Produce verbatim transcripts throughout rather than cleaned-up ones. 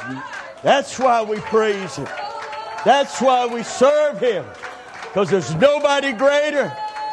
That's why we praise Him. That's why we serve Him. Because there's nobody greater.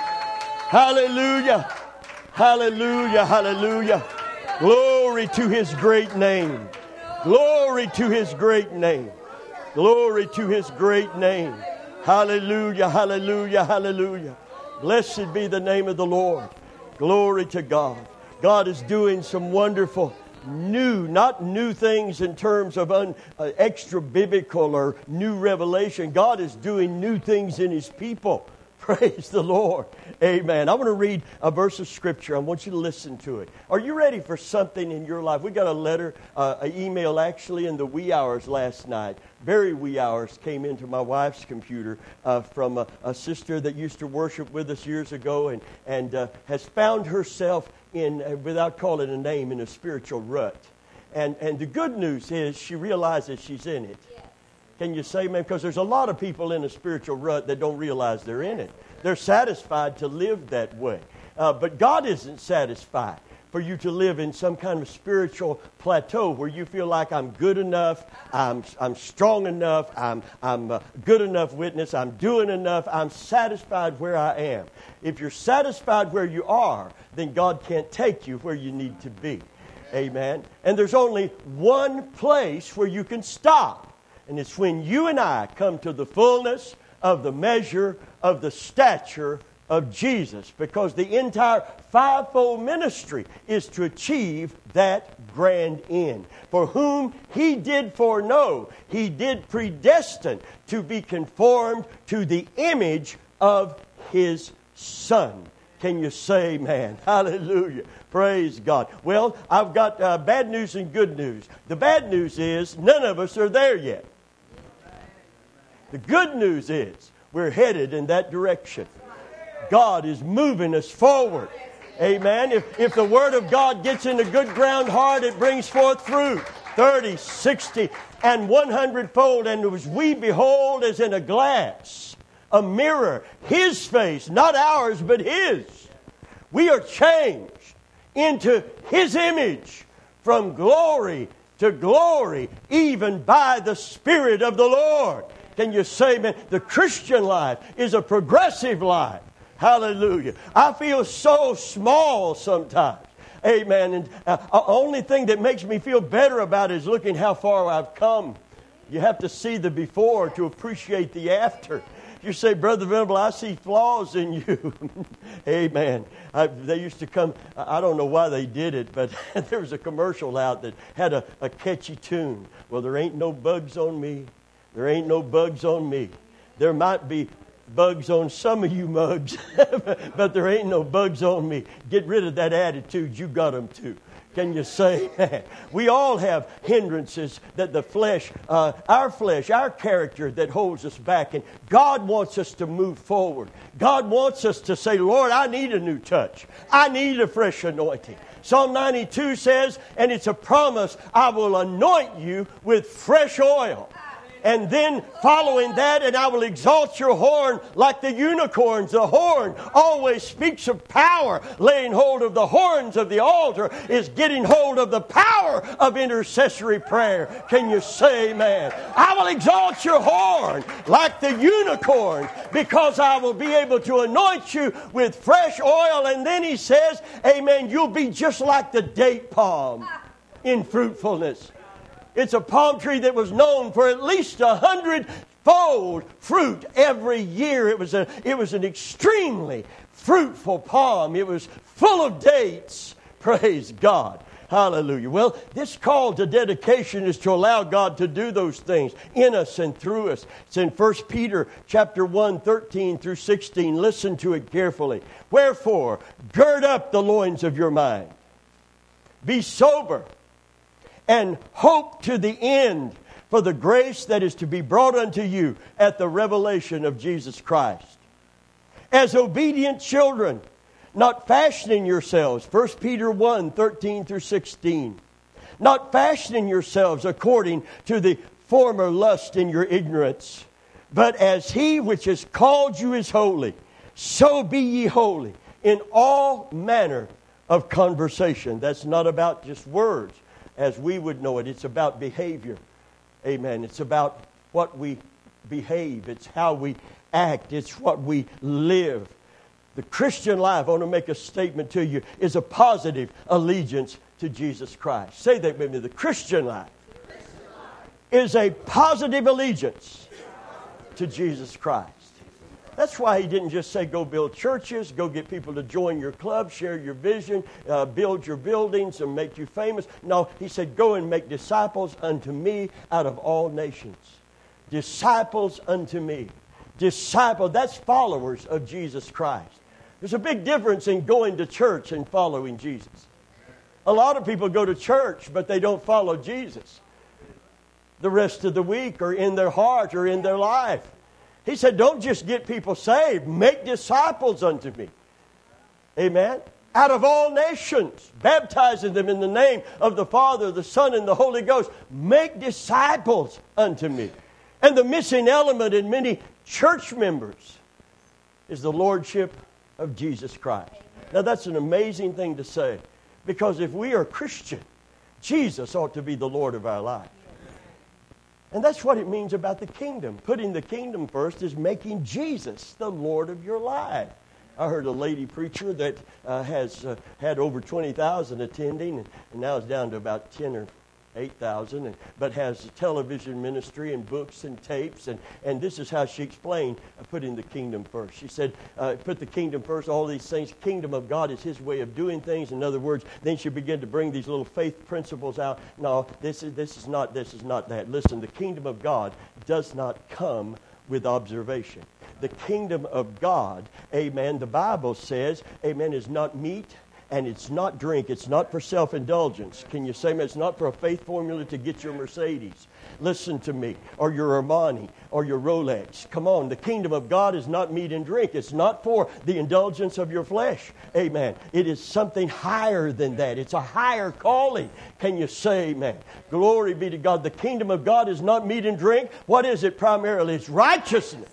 Hallelujah. Hallelujah. Hallelujah. Glory to His great name. Glory to His great name. Glory to His great name. Hallelujah. Hallelujah. Hallelujah. Blessed be the name of the Lord. Glory to God. God is doing some wonderful new, not new things in terms of un, uh, extra biblical or new revelation. God is doing new things in His people. Praise the Lord. Amen. I want to read a verse of Scripture. I want you to listen to it. Are you ready for something in your life? We got a letter, uh, an email actually in the wee hours last night. Very wee hours came into my wife's computer uh, from a, a sister that used to worship with us years ago and, and uh, has found herself in, uh, without calling a name, in a spiritual rut. And, and the good news is she realizes she's in it. Can you say amen? Because there's a lot of people in a spiritual rut that don't realize they're in it. They're satisfied to live that way. Uh, but God isn't satisfied for you to live in some kind of spiritual plateau where you feel like I'm good enough, I'm I'm strong enough, I'm I'm a good enough witness, I'm doing enough, I'm satisfied where I am. If you're satisfied where you are, then God can't take you where you need to be. Amen. And there's only one place where you can stop. And it's when you and I come to the fullness of the measure of the stature of Jesus. Because the entire fivefold ministry is to achieve that grand end. For whom He did foreknow, He did predestine to be conformed to the image of His Son. Can you say amen? Hallelujah. Praise God. Well, I've got uh, bad news and good news. The bad news is none of us are there yet. The good news is we're headed in that direction. God is moving us forward. Amen. If, if the Word of God gets into good ground hard, it brings forth fruit. thirty, sixty, and one hundred fold. And as we behold as in a glass, a mirror, His face, not ours, but His. We are changed into His image from glory to glory, even by the Spirit of the Lord. Can you say, man, the Christian life is a progressive life. Hallelujah. I feel so small sometimes. Amen. And uh, the only thing that makes me feel better about it is looking how far I've come. You have to see the before to appreciate the after. You say, Brother Venable, I see flaws in you. Amen. I, they used to come, I don't know why they did it, but there was a commercial out that had a, a catchy tune. Well, there ain't no bugs on me. There ain't no bugs on me. There might be bugs on some of you mugs, but there ain't no bugs on me. Get rid of that attitude. You got them too. Can you say that? We all have hindrances that the flesh, uh, our flesh, our character that holds us back. And God wants us to move forward. God wants us to say, Lord, I need a new touch. I need a fresh anointing. Psalm ninety-two says, and it's a promise, I will anoint you with fresh oil. And then following that, and I will exalt your horn like the unicorns. The horn always speaks of power. Laying hold of the horns of the altar is getting hold of the power of intercessory prayer. Can you say amen? I will exalt your horn like the unicorns because I will be able to anoint you with fresh oil. And then he says, amen, you'll be just like the date palm in fruitfulness. It's a palm tree that was known for at least a hundred-fold fruit every year. It was a, it was an extremely fruitful palm. It was full of dates. Praise God. Hallelujah. Well, this call to dedication is to allow God to do those things in us and through us. It's in First Peter chapter one, thirteen through sixteen. Listen to it carefully. Wherefore, gird up the loins of your mind. Be sober. And hope to the end for the grace that is to be brought unto you at the revelation of Jesus Christ. As obedient children, not fashioning yourselves, First Peter one, thirteen through sixteen. Not fashioning yourselves according to the former lust in your ignorance. But as He which has called you is holy, so be ye holy in all manner of conversation. That's not about just words as we would know it. It's about behavior. Amen. It's about what we behave. It's how we act. It's what we live. The Christian life, I want to make a statement to you, is a positive allegiance to Jesus Christ. Say that with me. The Christian life is a positive allegiance to Jesus Christ. That's why he didn't just say go build churches, go get people to join your club, share your vision, uh, build your buildings and make you famous. No, he said go and make disciples unto me out of all nations. Disciples unto me. Disciple, that's followers of Jesus Christ. There's a big difference in going to church and following Jesus. A lot of people go to church, but they don't follow Jesus. The rest of the week or in their heart or in their life. He said, don't just get people saved. Make disciples unto me. Amen. Out of all nations, baptizing them in the name of the Father, the Son, and the Holy Ghost. Make disciples unto me. And the missing element in many church members is the lordship of Jesus Christ. Now that's an amazing thing to say, because if we are Christian, Jesus ought to be the Lord of our life. And that's what it means about the kingdom. Putting the kingdom first is making Jesus the Lord of your life. I heard a lady preacher that uh, has uh, had over twenty thousand attending, and, and now it's down to about ten or eight thousand, but has a television ministry and books and tapes. And, and this is how she explained uh, putting the kingdom first. She said, uh, put the kingdom first, all these things. Kingdom of God is his way of doing things. In other words, then she began to bring these little faith principles out. No, this is, this is not this is not that. Listen, the kingdom of God does not come with observation. The kingdom of God, amen, the Bible says, amen, is not meat, and it's not drink. It's not for self-indulgence. Can you say, man, it's not for a faith formula to get your Mercedes. Listen to me. Or your Armani. Or your Rolex. Come on. The kingdom of God is not meat and drink. It's not for the indulgence of your flesh. Amen. It is something higher than that. It's a higher calling. Can you say, amen? Glory be to God. The kingdom of God is not meat and drink. What is it primarily? It's righteousness.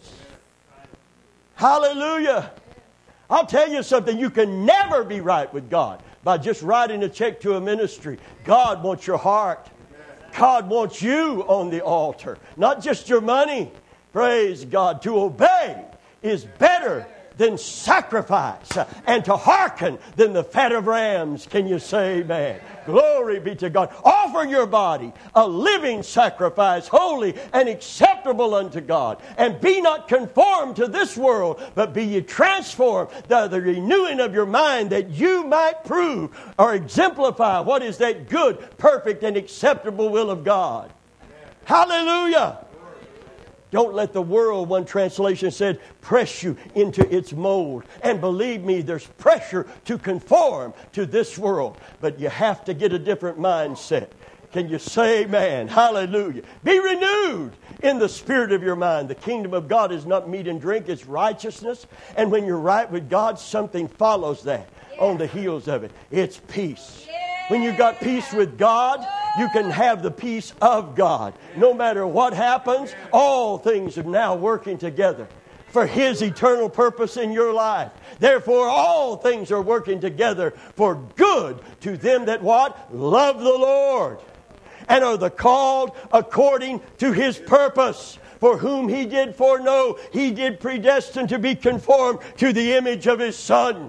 Hallelujah. I'll tell you something, you can never be right with God by just writing a check to a ministry. God wants your heart. God wants you on the altar, not just your money. Praise God. To obey is better than sacrifice, and to hearken than the fat of rams. Can you say amen? Glory be to God. Offer your body a living sacrifice, holy and acceptable unto God. And be not conformed to this world, but be ye transformed by the renewing of your mind, that you might prove or exemplify what is that good, perfect, and acceptable will of God. Hallelujah. Don't let the world, one translation said, press you into its mold. And believe me, there's pressure to conform to this world. But you have to get a different mindset. Can you say amen? Hallelujah. Be renewed in the spirit of your mind. The kingdom of God is not meat and drink, it's righteousness. And when you're right with God, something follows that on the heels of it. It's peace. When you've got peace with God, you can have the peace of God. No matter what happens, all things are now working together for His eternal purpose in your life. Therefore, all things are working together for good to them that what? Love the Lord and are the called according to His purpose. For whom He did foreknow, He did predestine to be conformed to the image of His Son.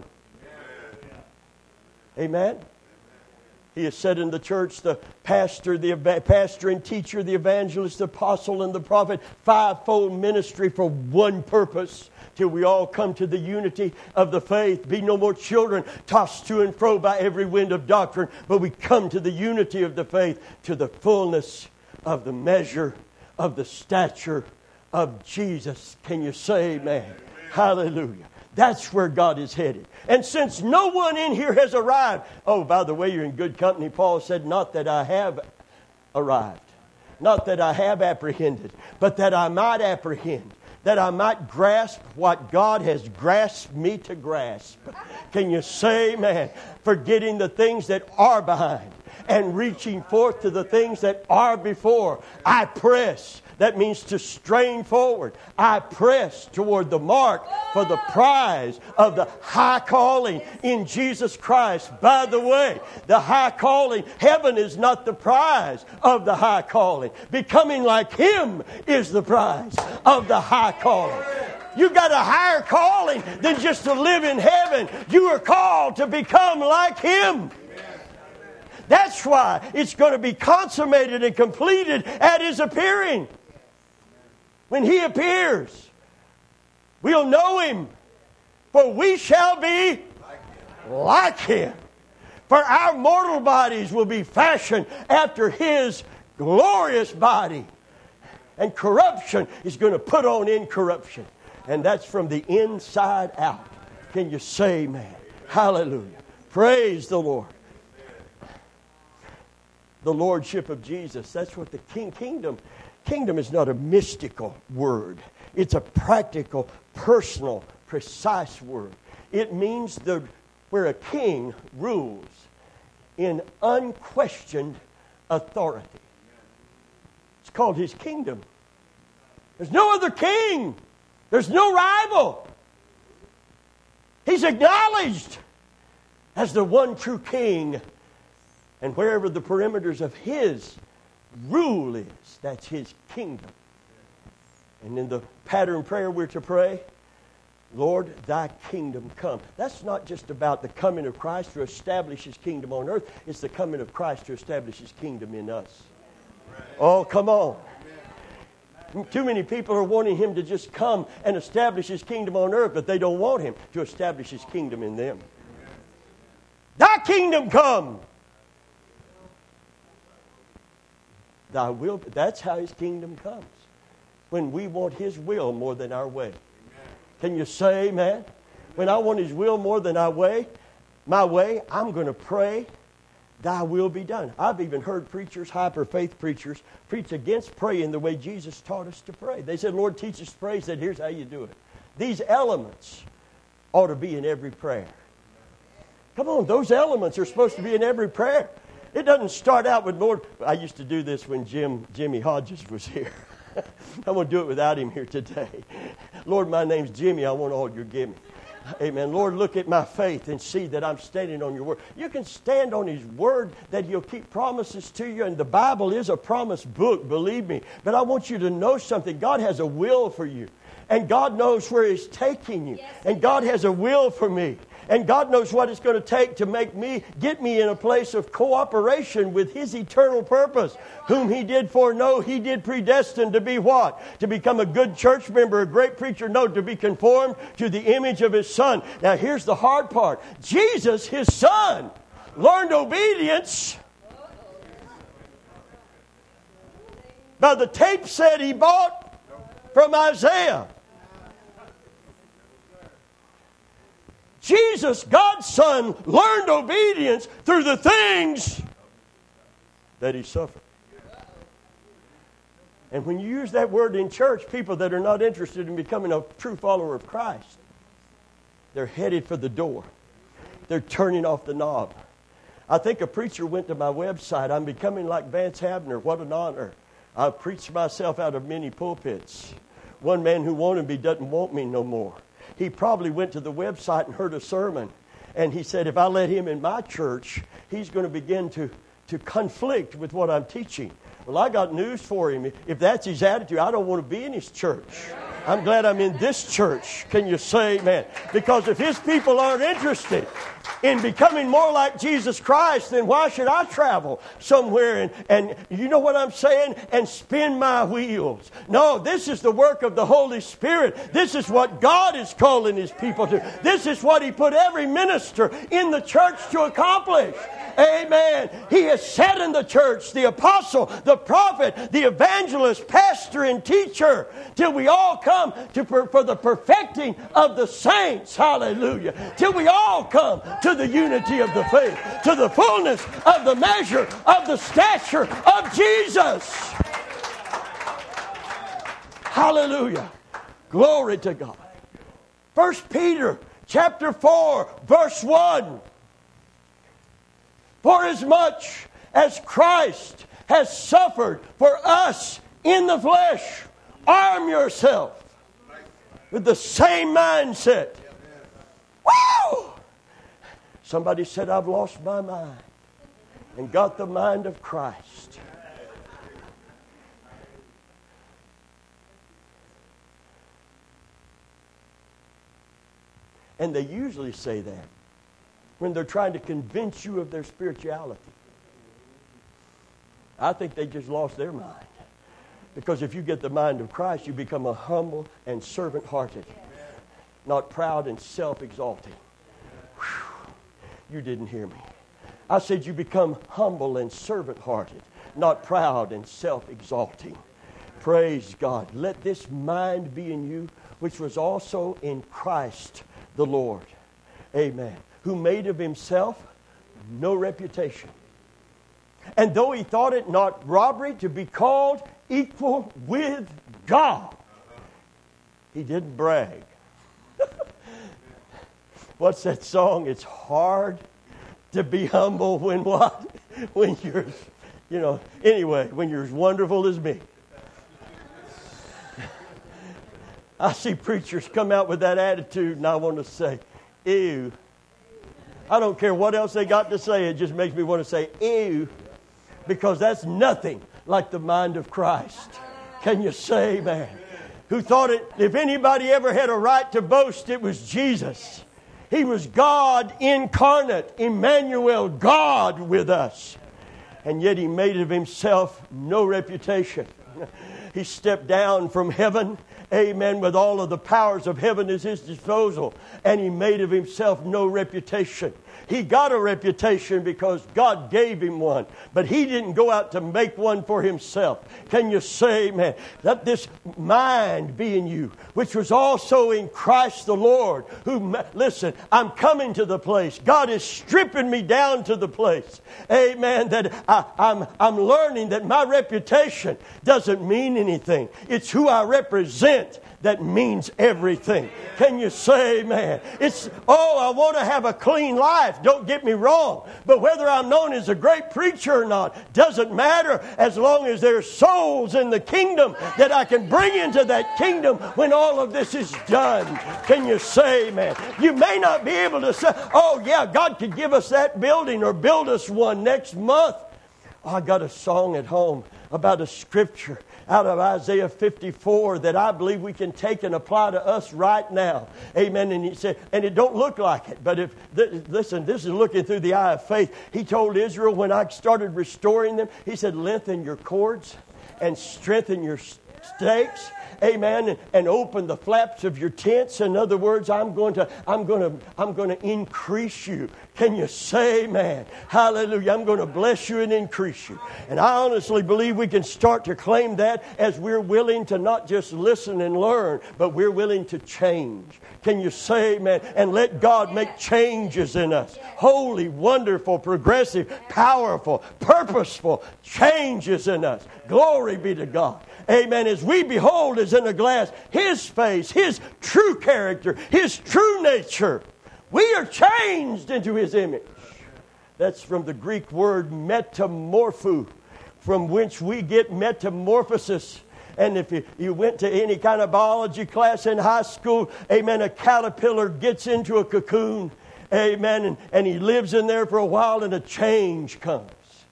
Amen. He has said in the church, the pastor, the pastor and teacher, the evangelist, the apostle, and the prophet, fivefold ministry for one purpose, till we all come to the unity of the faith. Be no more children tossed to and fro by every wind of doctrine, but we come to the unity of the faith, to the fullness of the measure of the stature of Jesus. Can you say amen? Amen. Hallelujah. That's where God is headed. And since no one in here has arrived, oh, by the way, you're in good company. Paul said, not that I have arrived, not that I have apprehended, but that I might apprehend, that I might grasp what God has grasped me to grasp. Can you say amen? Forgetting the things that are behind and reaching forth to the things that are before. I press That means to strain forward. I press toward the mark for the prize of the high calling in Jesus Christ. By the way, the high calling, heaven is not the prize of the high calling. Becoming like Him is the prize of the high calling. You got a higher calling than just to live in heaven. You are called to become like Him. That's why it's going to be consummated and completed at His appearing. When He appears, we'll know Him, for we shall be like Him. For our mortal bodies will be fashioned after His glorious body. And corruption is going to put on incorruption. And that's from the inside out. Can you say amen? Hallelujah. Praise the Lord. The Lordship of Jesus. That's what the king, kingdom, kingdom is not a mystical word. It's a practical, personal, precise word. It means the, where a king rules in unquestioned authority. It's called his kingdom. There's no other king. There's no rival. He's acknowledged as the one true king. And wherever the perimeters of His rule is, that's His kingdom. And in the pattern prayer we're to pray, Lord, Thy kingdom come. That's not just about the coming of Christ to establish His kingdom on earth. It's the coming of Christ to establish His kingdom in us. Oh, come on. Too many people are wanting Him to just come and establish His kingdom on earth, but they don't want Him to establish His kingdom in them. Thy kingdom come. Thy will. That's how His kingdom comes. When we want His will more than our way. Can you say amen? When I want His will more than our way, my way, I'm going to pray, Thy will be done. I've even heard preachers, hyper-faith preachers, preach against praying the way Jesus taught us to pray. They said, Lord, teach us to pray. He said, here's how you do it. These elements ought to be in every prayer. Come on, those elements are supposed to be in every prayer. It doesn't start out with, Lord, I used to do this when Jim Jimmy Hodges was here. I'm going to do it without him here today. Lord, my name's Jimmy. I want all you give me. Amen. Lord, look at my faith and see that I'm standing on your word. You can stand on His word, that He'll keep promises to you. And the Bible is a promise book, believe me. But I want you to know something. God has a will for you. And God knows where He's taking you. And God has a will for me. And God knows what it's going to take to make me, get me in a place of cooperation with His eternal purpose. Whom He did foreknow, He did predestine to be what? To become a good church member, a great preacher? No, to be conformed to the image of His Son. Now here's the hard part. Jesus, His Son, learned obedience by the tape set He bought from Isaiah. Jesus, God's Son, learned obedience through the things that He suffered. And when you use that word in church, people that are not interested in becoming a true follower of Christ, they're headed for the door. They're turning off the knob. I think a preacher went to my website. I'm becoming like Vance Havner. What an honor. I've preached myself out of many pulpits. One man who wanted me doesn't want me no more. He probably went to the website and heard a sermon. And he said, if I let him in my church, he's going to begin to, to conflict with what I'm teaching. Well, I got news for him. If that's his attitude, I don't want to be in his church. I'm glad I'm in this church. Can you say amen? Because if his people aren't interested in becoming more like Jesus Christ, then why should I travel somewhere and, and you know what I'm saying? And spin my wheels. No, this is the work of the Holy Spirit. This is what God is calling His people to. This is what He put every minister in the church to accomplish. Amen. He has set in the church the apostle, the prophet, the evangelist, pastor, and teacher till we all come to per, for the perfecting of the saints. Hallelujah. Till we all come to the unity of the faith, to the fullness of the measure of the stature of Jesus. Hallelujah. Glory to God. First Peter chapter four, verse one. For as much as Christ has suffered for us in the flesh. Arm yourself with the same mindset. Woo! Somebody said, I've lost my mind and got the mind of Christ. And they usually say that when they're trying to convince you of their spirituality. I think they just lost their mind. Because if you get the mind of Christ, you become a humble and servant-hearted, not proud and self-exalting. Whew. You didn't hear me. I said you become humble and servant-hearted, not proud and self-exalting. Praise God. Let this mind be in you, which was also in Christ the Lord. Amen. Who made of himself no reputation. And though he thought it not robbery to be called equal with God, he didn't brag. What's that song? It's hard to be humble when what? When you're, you know, anyway, when you're as wonderful as me. I see preachers come out with that attitude and I want to say, ew. I don't care what else they got to say. It just makes me want to say, ew. Because that's nothing like the mind of Christ. Can you say, man? Who thought it, if anybody ever had a right to boast, it was Jesus. He was God incarnate, Emmanuel, God with us. And yet he made of himself no reputation. He stepped down from heaven, amen, with all of the powers of heaven at his disposal. And he made of himself no reputation. He got a reputation because God gave him one. But he didn't go out to make one for himself. Can you say, man, let this mind be in you, which was also in Christ the Lord. Who, listen, I'm coming to the place. God is stripping me down to the place. Amen. That I, I'm, I'm learning that my reputation doesn't mean anything. It's who I represent that means everything. Can you say, man? It's, oh, I want to have a clean life. Don't get me wrong. But whether I'm known as a great preacher or not doesn't matter as long as there's souls in the kingdom that I can bring into that kingdom when all of this is done. Can you say, man? You may not be able to say, oh, yeah, God could give us that building or build us one next month. Oh, I got a song at home about a scripture out of Isaiah fifty-four that I believe we can take and apply to us right now. Amen. And he said, and it don't look like it, but if, th- listen, this is looking through the eye of faith. He told Israel when I started restoring them, he said, lengthen your cords and strengthen your stakes. Amen. And, and open the flaps of your tents. In other words, I'm going to, I'm going to, I'm going to increase you. Can you say, man? Hallelujah. I'm going to bless you and increase you. And I honestly believe we can start to claim that as we're willing to not just listen and learn, but we're willing to change. Can you say, man? And let God make changes in us. Holy, wonderful, progressive, powerful, purposeful changes in us. Glory be to God. Amen. As we behold as in a glass His face, His true character, His true nature, we are changed into His image. That's from the Greek word metamorpho, from which we get metamorphosis. And if you, you went to any kind of biology class in high school, amen, a caterpillar gets into a cocoon, amen, and, and he lives in there for a while and a change comes.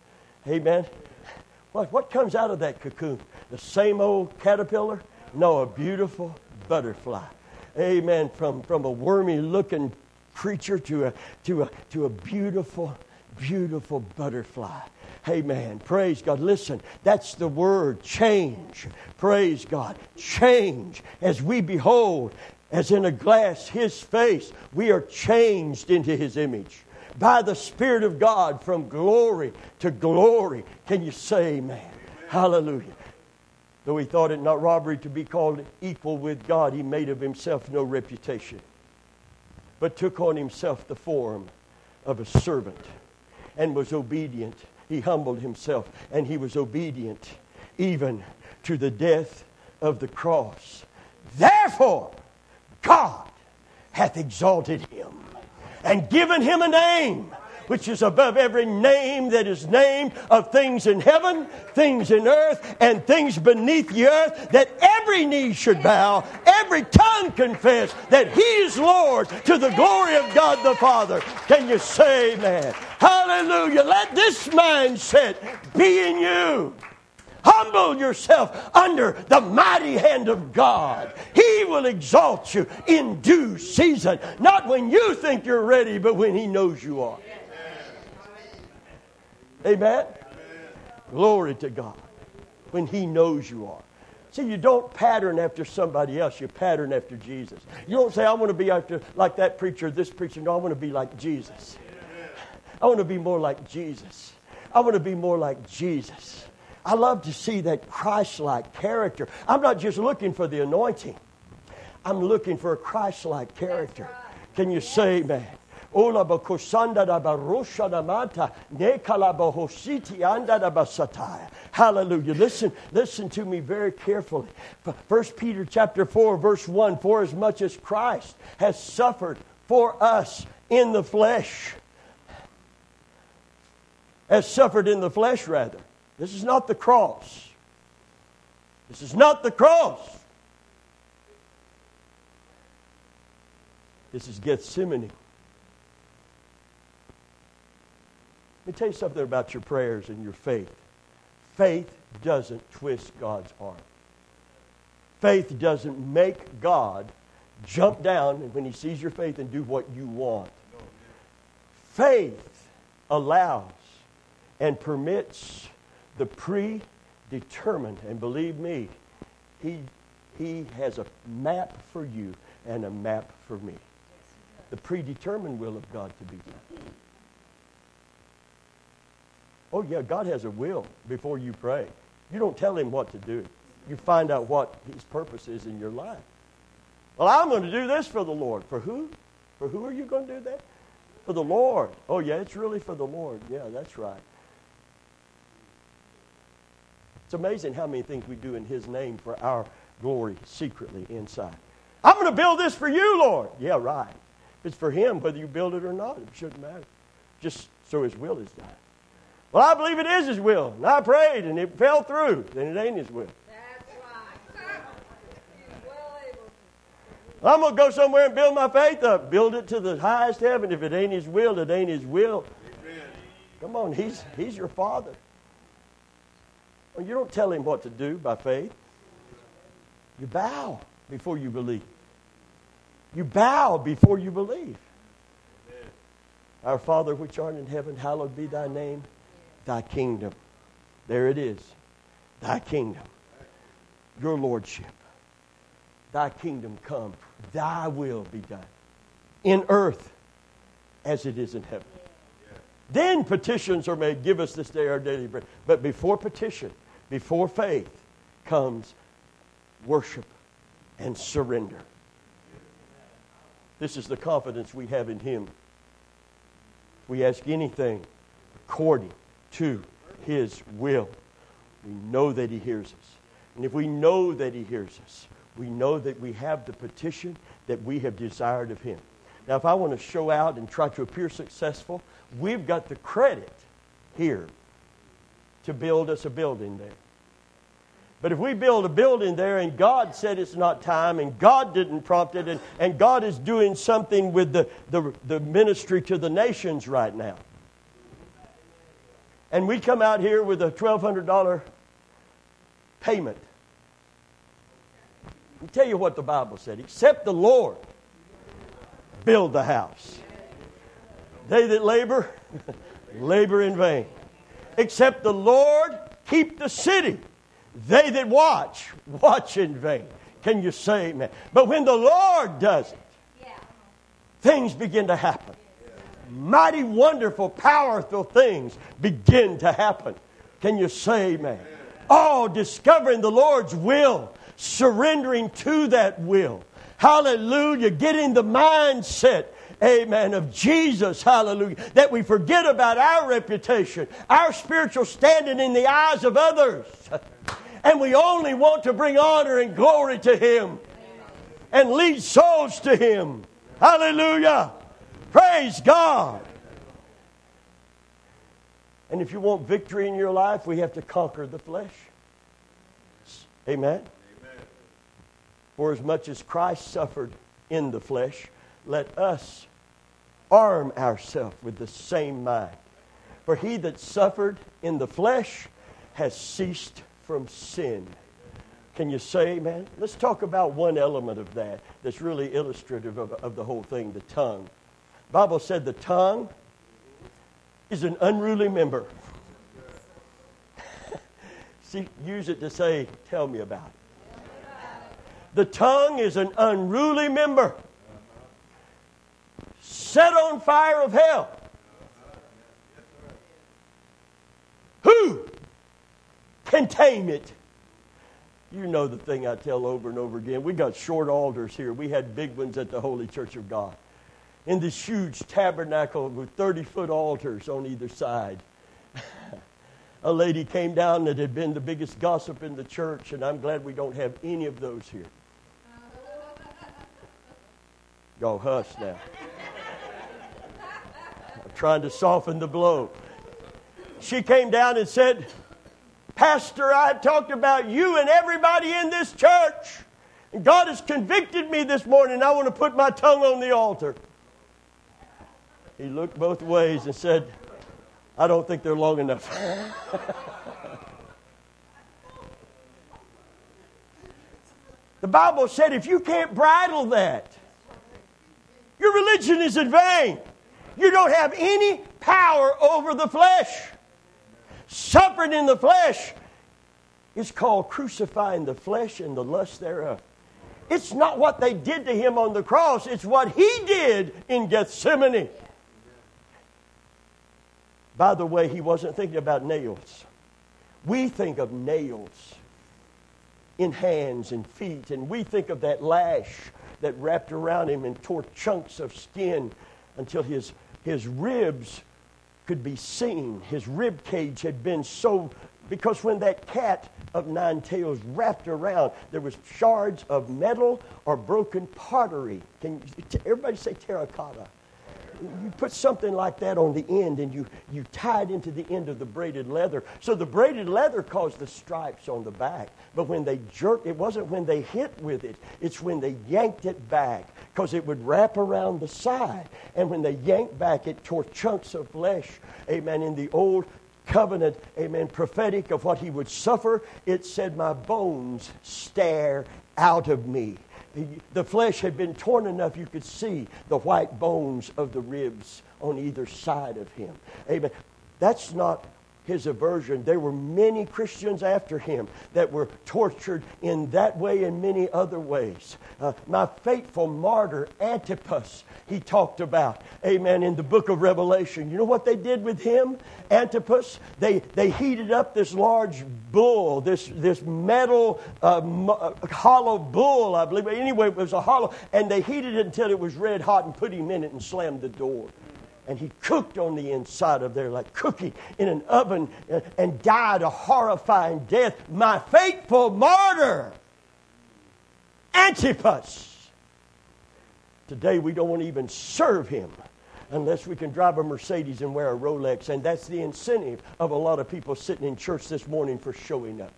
Amen. What, what comes out of that cocoon? The same old caterpillar? No, a beautiful butterfly. Amen. From, from a wormy-looking creature to a, to a, to a beautiful, beautiful butterfly. Amen. Praise God. Listen, that's the word, change. Praise God. Change. As we behold, as in a glass, His face, we are changed into His image. By the Spirit of God, from glory to glory. Can you say amen? Hallelujah. Though He thought it not robbery to be called equal with God, He made of Himself no reputation, but took on Himself the form of a servant and was obedient. He humbled Himself and He was obedient even to the death of the cross. Therefore, God hath exalted Him and given Him a name which is above every name that is named, of things in heaven, things in earth, and things beneath the earth, that every knee should bow, every tongue confess that He is Lord, to the glory of God the Father. Can you say amen? Hallelujah. Let this mindset be in you. Humble yourself under the mighty hand of God. He will exalt you in due season. Not when you think you're ready, but when He knows you are. Amen? Glory to God. When He knows you are. See, you don't pattern after somebody else. You pattern after Jesus. You don't say, I want to be after like that preacher, this preacher. No, I want to be like Jesus. I want to be more like Jesus. I want to be more like Jesus. I love to see that Christ-like character. I'm not just looking for the anointing. I'm looking for a Christ-like character. Can you say amen? Hallelujah. Listen, listen to me very carefully. First Peter chapter four, verse one. For as much as Christ has suffered for us in the flesh, has suffered in the flesh rather. This is not the cross. This is not the cross. This is Gethsemane. Let me tell you something about your prayers and your faith. Faith doesn't twist God's arm. Faith doesn't make God jump down when He sees your faith and do what you want. Faith allows and permits the predetermined, and believe me, he, he has a map for you and a map for me. The predetermined will of God to be done. Oh yeah, God has a will before you pray. You don't tell Him what to do. You find out what His purpose is in your life. Well, I'm going to do this for the Lord. For who? For who are you going to do that? For the Lord. Oh yeah, it's really for the Lord. Yeah, that's right. It's amazing how many things we do in His name for our glory secretly inside. I'm going to build this for you, Lord. Yeah, right. If it's for Him, whether you build it or not, it shouldn't matter. Just so His will is done. Well, I believe it is His will. And I prayed and it fell through. Then it ain't His will. That's right. He's well able. I'm going to go somewhere and build my faith up. Build it to the highest heaven. If it ain't His will, it ain't His will. Amen. Come on, He's He's your Father. Well, you don't tell Him what to do by faith. You bow before you believe. You bow before you believe. Amen. Our Father which art in heaven, hallowed be Thy name. Thy kingdom. There it is. Thy kingdom. Your lordship. Thy kingdom come. Thy will be done. In earth as it is in heaven. Then petitions are made. Give us this day our daily bread. But before petition, before faith, comes worship and surrender. This is the confidence we have in Him. If we ask anything according to His will, we know that He hears us. And if we know that He hears us, we know that we have the petition that we have desired of Him. Now, if I want to show out and try to appear successful, we've got the credit here to build us a building there. But if we build a building there and God said it's not time and God didn't prompt it and, and God is doing something with the, the, the ministry to the nations right now. And we come out here with a twelve hundred dollars payment. I'll tell you what the Bible said. Except the Lord build the house. They that labor, labor in vain. Except the Lord keep the city. They that watch, watch in vain. Can you say amen? But when the Lord does it, yeah. things begin to happen. Mighty, wonderful, powerful things begin to happen. Can you say amen? Oh, discovering the Lord's will, surrendering to that will. Hallelujah. Getting the mindset, amen, of Jesus, hallelujah, that we forget about our reputation, our spiritual standing in the eyes of others. And we only want to bring honor and glory to Him and lead souls to Him. Hallelujah. Praise God. And if you want victory in your life, we have to conquer the flesh. Amen? Amen. For as much as Christ suffered in the flesh, let us arm ourselves with the same mind. For he that suffered in the flesh has ceased from sin. Can you say amen? Let's talk about one element of that that's really illustrative of, of the whole thing, the tongue. The Bible said the tongue is an unruly member. See, use it to say, tell me about it. The tongue is an unruly member, set on fire of hell. Who can tame it? You know the thing I tell over and over again. We got short altars here. We had big ones at the Holy Church of God. In this huge tabernacle with thirty-foot altars on either side. A lady came down that had been the biggest gossip in the church, and I'm glad we don't have any of those here. Y'all hush now. I'm trying to soften the blow. She came down and said, Pastor, I've talked about you and everybody in this church. And God has convicted me this morning. I want to put my tongue on the altar. He looked both ways and said, I don't think they're long enough. The Bible said if you can't bridle that, your religion is in vain. You don't have any power over the flesh. Suffering in the flesh is called crucifying the flesh and the lust thereof. It's not what they did to him on the cross. It's what he did in Gethsemane. By the way, he wasn't thinking about nails. We think of nails in hands and feet, and we think of that lash that wrapped around him and tore chunks of skin until his, his ribs could be seen. His rib cage had been so, because when that cat of nine tails wrapped around, there was shards of metal or broken pottery. Can you, everybody say terracotta? You put something like that on the end and you, you tie it into the end of the braided leather. So the braided leather caused the stripes on the back. But when they jerked, it wasn't when they hit with it. It's when they yanked it back because it would wrap around the side. And when they yanked back, it tore chunks of flesh. Amen. In the old covenant, amen, prophetic of what he would suffer, it said, my bones stare out of me. The flesh had been torn enough you could see the white bones of the ribs on either side of him. Amen. That's not his aversion. There were many Christians after him that were tortured in that way and many other ways. Uh, my faithful martyr, Antipas, he talked about, amen, in the book of Revelation. You know what they did with him, Antipas? They they heated up this large bull, this, this metal uh, m- hollow bull, I believe. Anyway, it was a hollow, and they heated it until it was red hot and put him in it and slammed the door. And he cooked on the inside of there like cookie in an oven and died a horrifying death. My faithful martyr, Antipas. Today we don't want to even serve him unless we can drive a Mercedes and wear a Rolex. And that's the incentive of a lot of people sitting in church this morning for showing up.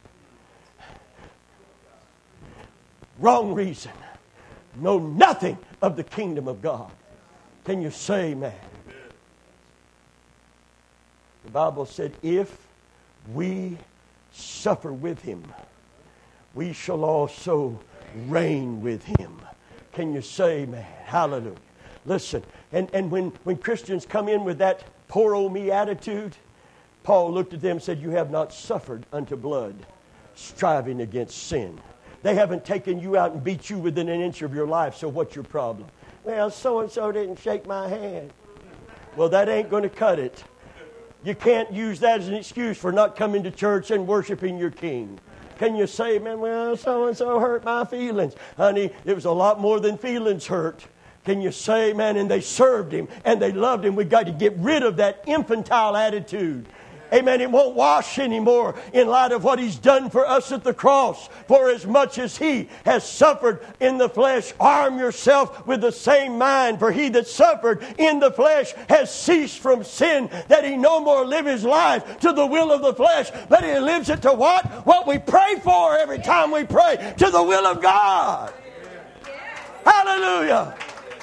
Wrong reason. Know nothing of the kingdom of God. Can you say amen? The Bible said, if we suffer with him, we shall also reign with him. Can you say amen? Hallelujah. Listen, and, and when, when Christians come in with that poor old me attitude, Paul looked at them and said, you have not suffered unto blood, striving against sin. They haven't taken you out and beat you within an inch of your life, so what's your problem? Well, so-and-so didn't shake my hand. Well, that ain't going to cut it. You can't use that as an excuse for not coming to church and worshiping your King. Can you say, man, well, so-and-so hurt my feelings. Honey, it was a lot more than feelings hurt. Can you say, man, and they served him and they loved him. We've got to get rid of that infantile attitude. Amen. It won't wash anymore in light of what He's done for us at the cross. For as much as He has suffered in the flesh, arm yourself with the same mind. For he that suffered in the flesh has ceased from sin, that he no more live his life to the will of the flesh, but he lives it to what? What we pray for every time we pray, to the will of God. Hallelujah.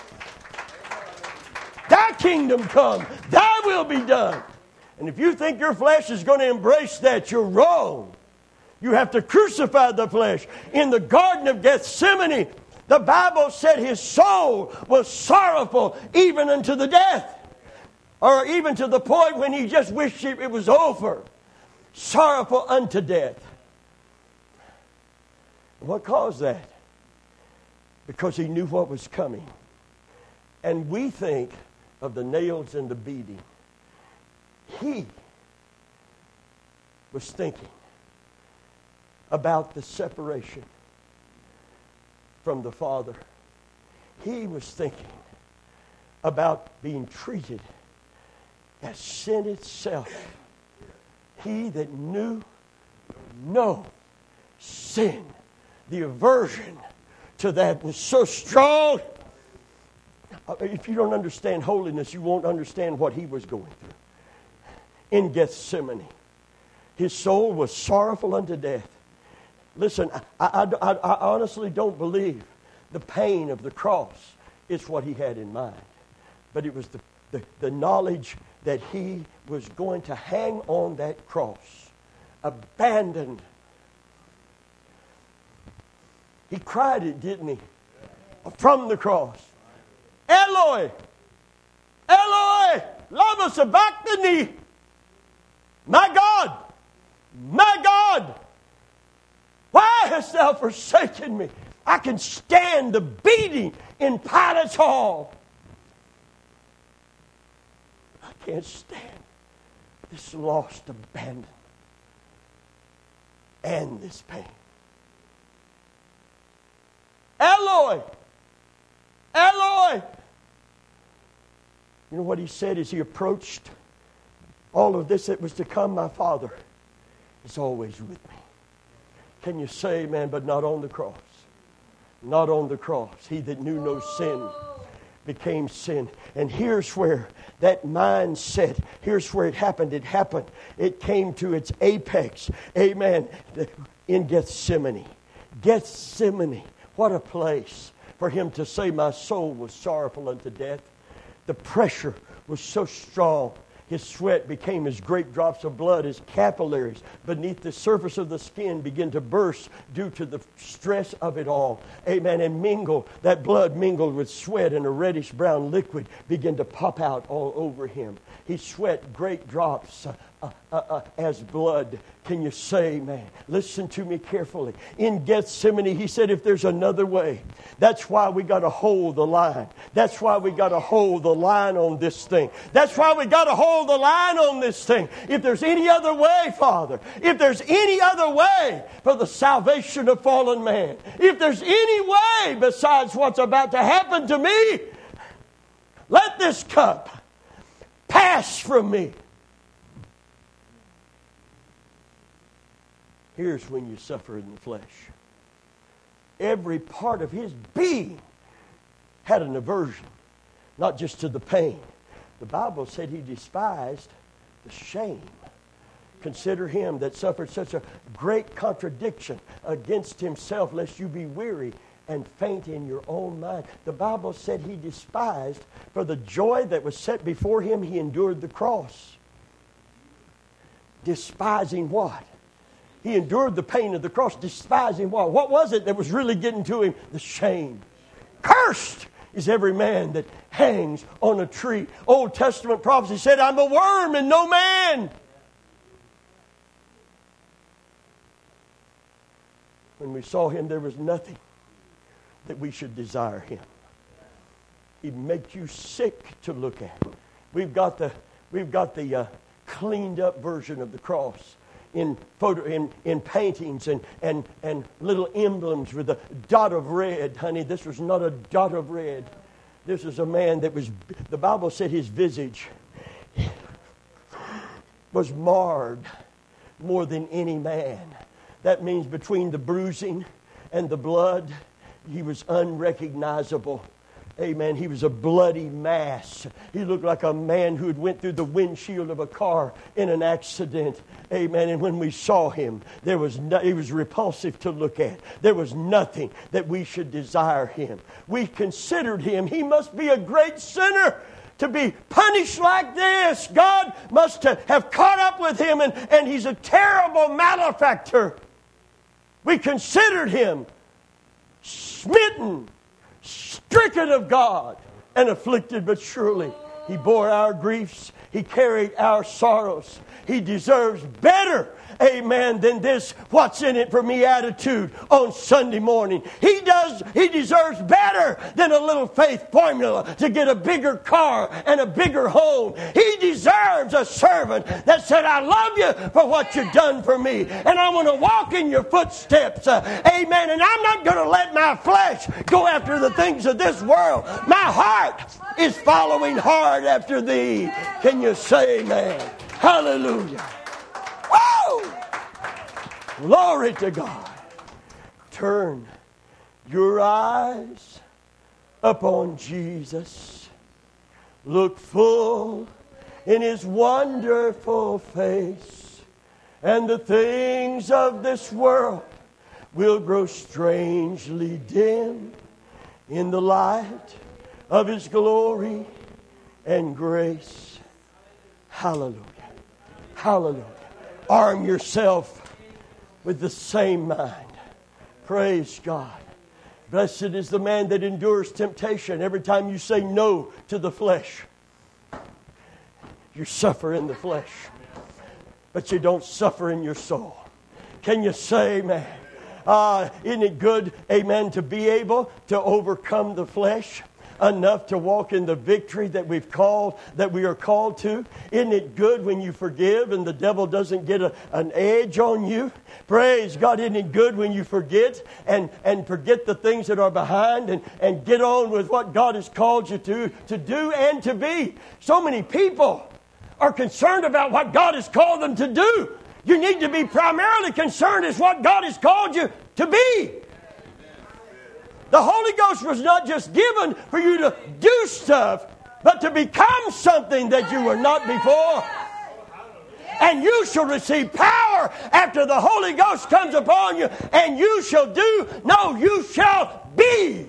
Thy kingdom come, thy will be done. And if you think your flesh is going to embrace that, you're wrong. You have to crucify the flesh. In the Garden of Gethsemane, the Bible said his soul was sorrowful even unto the death. Or even to the point when he just wished it was over. Sorrowful unto death. What caused that? Because he knew what was coming. And we think of the nails and the beating. He was thinking about the separation from the Father. He was thinking about being treated as sin itself. He that knew no sin. The aversion to that was so strong. If you don't understand holiness, you won't understand what he was going through. In Gethsemane, his soul was sorrowful unto death. Listen, I, I, I, I honestly don't believe the pain of the cross is what he had in mind. But it was the, the, the knowledge that he was going to hang on that cross, abandoned. He cried it, didn't he? From the cross. Eloi, Eloi, lama sabachthani. My God, my God, why hast thou forsaken me? I can stand the beating in Pilate's hall. I can't stand this lost abandonment and this pain. Eloi, Eloi. You know what he said as he approached all of this that was to come? My Father is always with me. Can you say amen? But not on the cross. Not on the cross. He that knew no sin became sin. And here's where that mindset, here's where it happened. It happened. It came to its apex. Amen. In Gethsemane. Gethsemane. What a place for him to say, my soul was sorrowful unto death. The pressure was so strong. His sweat became as great drops of blood. His capillaries beneath the surface of the skin began to burst due to the stress of it all. Amen. And mingle, that blood mingled with sweat, and a reddish brown liquid began to pop out all over him. He sweat great drops uh, uh, uh, uh, as blood. Can you say, man? Listen to me carefully. In Gethsemane, he said, if there's another way, that's why we got to hold the line. That's why we got to hold the line on this thing. That's why we got to hold the line on this thing. If there's any other way, Father, if there's any other way for the salvation of fallen man, if there's any way besides what's about to happen to me, let this cup pass from me. Here's when you suffer in the flesh. Every part of his being had an aversion, not just to the pain. The Bible said he despised the shame. Consider him that suffered such a great contradiction against himself, lest you be weary and faint in your own mind. The Bible said he despised, for the joy that was set before him, he endured the cross. Despising what? He endured the pain of the cross, despising what? What was it that was really getting to him? The shame. Cursed is every man that hangs on a tree. Old Testament prophecy said, I'm a worm and no man. When we saw him, there was nothing that we should desire him. He'd make you sick to look at. We've got the, we've got the uh, cleaned up version of the cross. In photo, in, in paintings and, and, and little emblems with a dot of red. Honey, this was not a dot of red. This is a man that was, the Bible said his visage was marred more than any man. That means between the bruising and the blood, he was unrecognizable. Amen. He was a bloody mass. He looked like a man who had went through the windshield of a car in an accident. Amen. And when we saw him, there was no, he was repulsive to look at. There was nothing that we should desire him. We considered him. He must be a great sinner to be punished like this. God must have caught up with him, and, and he's a terrible malefactor. We considered him smitten, stricken of God, and afflicted, but surely he bore our griefs. He carried our sorrows. He deserves better, amen, than this what's in it for me attitude on Sunday morning. He does. He deserves better than a little faith formula to get a bigger car and a bigger home. He deserves a servant that said, I love you for what you've done for me, and I want to walk in your footsteps, uh, amen, and I'm not going to let my flesh go after the things of this world. My heart is following hard after thee. Can you say amen? Hallelujah. Woo! Glory to God. Turn your eyes upon Jesus. Look full in his wonderful face, and the things of this world will grow strangely dim in the light of his glory and grace. Hallelujah. Hallelujah. Arm yourself with the same mind. Praise God. Blessed is the man that endures temptation. Every time you say no to the flesh, you suffer in the flesh, but you don't suffer in your soul. Can you say amen? Uh, isn't it good, amen, to be able to overcome the flesh enough to walk in the victory that we've called, that we are called to? Isn't it good when you forgive and the devil doesn't get a, an edge on you? Praise God. Isn't it good when you forget and, and forget the things that are behind and, and get on with what God has called you to, to do and to be? So many people are concerned about what God has called them to do. You need to be primarily concerned as what God has called you to be. The Holy Ghost was not just given for you to do stuff, but to become something that you were not before. And you shall receive power after the Holy Ghost comes upon you, and you shall do, no, you shall be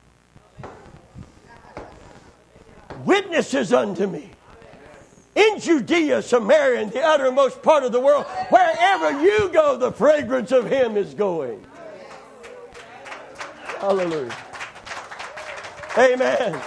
witnesses unto me in Judea, Samaria, and the uttermost part of the world. Wherever you go, the fragrance of him is going. Hallelujah. Amen.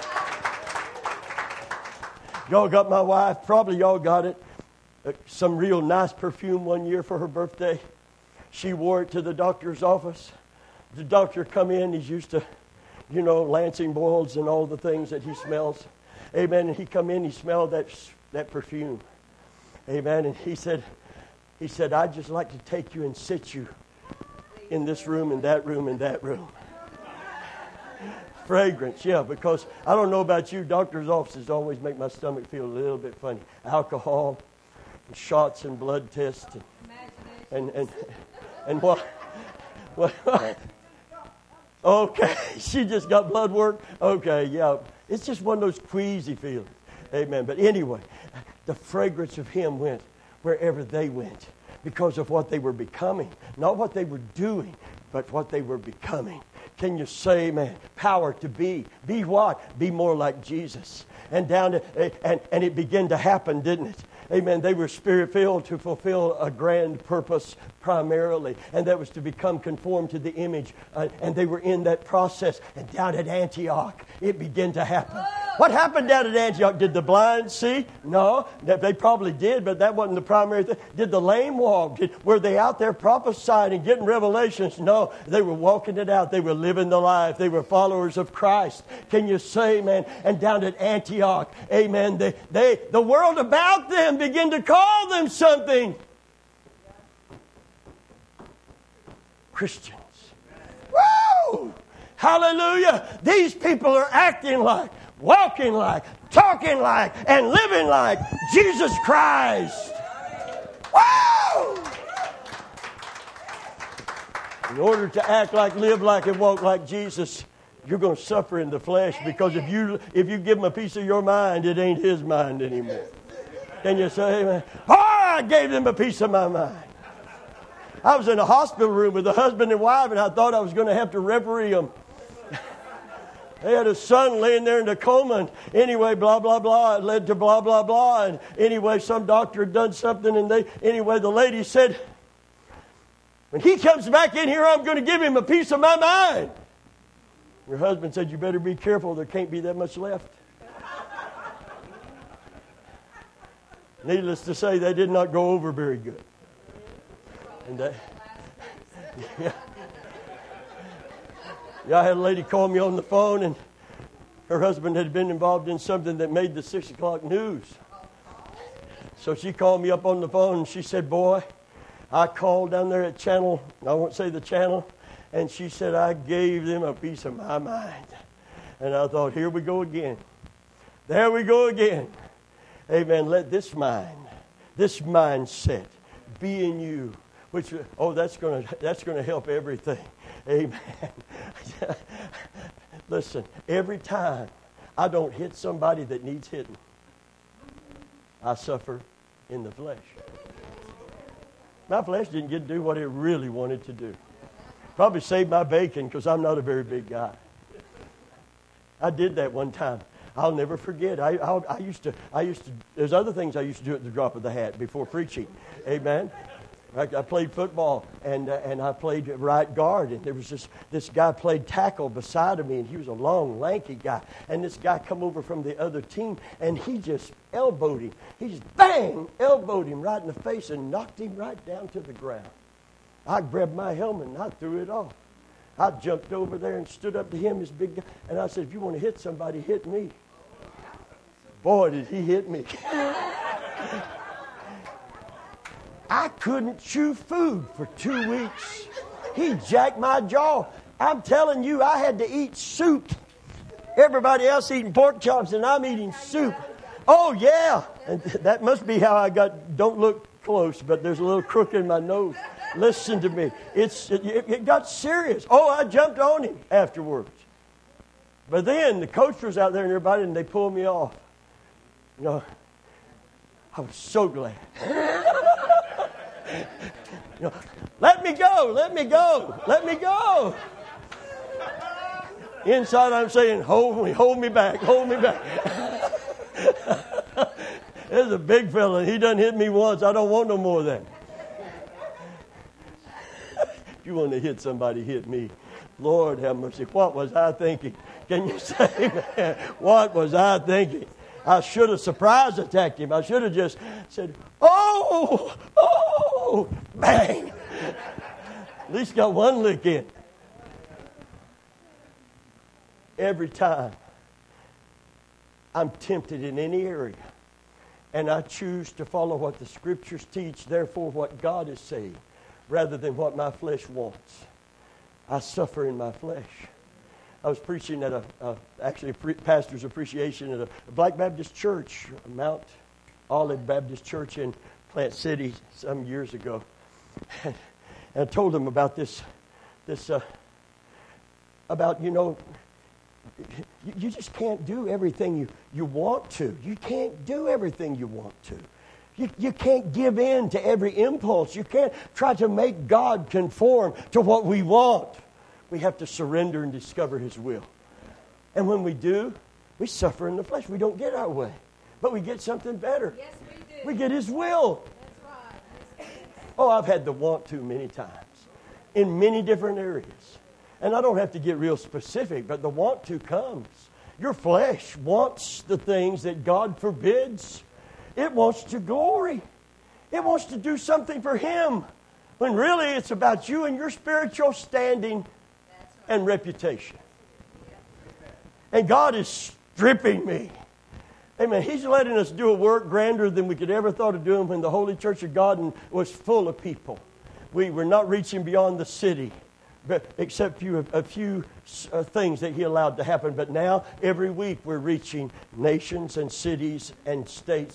Y'all got my wife, probably y'all got it, uh, some real nice perfume one year for her birthday. She wore it to the doctor's office. The doctor come in, he's used to, you know, Lansing boils and all the things that he smells. Amen. And he come in, he smelled that that perfume. Amen. And he said, he said, I'd just like to take you and sit you in this room and that room and that room. Fragrance, yeah, because I don't know about you, doctor's offices always make my stomach feel a little bit funny. Alcohol, and shots and blood tests, and and and, and what? What? Okay, she just got blood work. Okay, yeah, it's just one of those queasy feelings. Amen. But anyway, the fragrance of him went wherever they went because of what they were becoming, not what they were doing, but what they were becoming. Can you say amen? Power to be. Be what? Be more like Jesus. And down to, and, and it began to happen, didn't it? Amen. They were spirit-filled to fulfill a grand purpose primarily, and that was to become conformed to the image. Uh, and they were in that process. And down at Antioch, it began to happen. What happened down at Antioch? Did the blind see? No. They probably did, but that wasn't the primary thing. Did the lame walk? Did, were they out there prophesying and getting revelations? No. They were walking it out. They were living the life. They were followers of Christ. Can you say, man? And down at Antioch, amen, they, they, the world about them began to call them something. Christians. Woo! Hallelujah. These people are acting like, walking like, talking like, and living like Jesus Christ. Woo! In order to act like, live like, and walk like Jesus, you're going to suffer in the flesh, because if you if you give him a piece of your mind, it ain't his mind anymore. Can you say, amen? Oh, I gave them a piece of my mind. I was in a hospital room with a husband and wife, and I thought I was going to have to referee them. They had a son laying there in a coma, and anyway, blah, blah, blah. It led to blah, blah, blah. And anyway, some doctor had done something, and they, anyway, the lady said, when he comes back in here, I'm going to give him a piece of my mind. Your husband said, you better be careful. There can't be that much left. Needless to say, they did not go over very good. And they, yeah. Yeah, I had a lady call me on the phone, and her husband had been involved in something that made the six o'clock news. So she called me up on the phone, and she said, boy, I called down there at channel, I won't say the channel, and she said, I gave them a piece of my mind. And I thought, here we go again. There we go again. Amen. Let this mind, this mindset be in you. Which, oh, that's going to that's going to help everything. Amen. Listen, every time I don't hit somebody that needs hitting, I suffer in the flesh. My flesh didn't get to do what it really wanted to do. Probably saved my bacon, because I'm not a very big guy. I did that one time. I'll never forget. I, I I used to I used to. There's other things I used to do at the drop of the hat before preaching. Amen. I, I played football, and uh, and I played right guard, and there was this this guy played tackle beside of me, and he was a long, lanky guy. And this guy come over from the other team, and he just elbowed him. He just bang elbowed him right in the face and knocked him right down to the ground. I grabbed my helmet and I threw it off. I jumped over there and stood up to him, this big guy, and I said, if you want to hit somebody, hit me. Boy, did he hit me. I couldn't chew food for two weeks. He jacked my jaw. I'm telling you, I had to eat soup. Everybody else eating pork chops, and I'm eating soup. Oh, yeah. And that must be how I got, don't look close, but there's a little crook in my nose. Listen to me. It's it, it got serious. Oh, I jumped on him afterwards. But then the coach was out there and everybody, and they pulled me off. You know, I was so glad. You know, let me go, let me go, let me go. Inside I'm saying, hold me, hold me back, hold me back. There's a big fella, and he done hit me once. I don't want no more of that. If you want to hit somebody, hit me. Lord have mercy. What was I thinking? Can you say, man, what was I thinking? I should have surprise attacked him. I should have just said, oh, oh, bang. At least got one lick in. Every time I'm tempted in any area, and I choose to follow what the Scriptures teach, therefore what God is saying, rather than what my flesh wants, I suffer in my flesh. I was preaching at a, a actually a pre- pastor's appreciation at a, a Black Baptist church, Mount Olive Baptist Church in Plant City some years ago. And, and I told them about this, this uh, about, you know, you, you just can't do everything you, you want to. You can't do everything you want to. You, you can't give in to every impulse. You can't try to make God conform to what we want. We have to surrender and discover His will. And when we do, we suffer in the flesh. We don't get our way. But we get something better. Yes, we do. We get His will. That's right. Yes, we do. Oh, I've had the want to many times. In many different areas. And I don't have to get real specific, but the want to comes. Your flesh wants the things that God forbids. It wants to glory. It wants to do something for Him. When really it's about you and your spiritual standing and reputation. And God is stripping me. Amen. He's letting us do a work grander than we could ever thought of doing when the Holy Church of God was full of people. We were not reaching beyond the city, but except few, a few uh, things that He allowed to happen. But now, every week, we're reaching nations and cities and states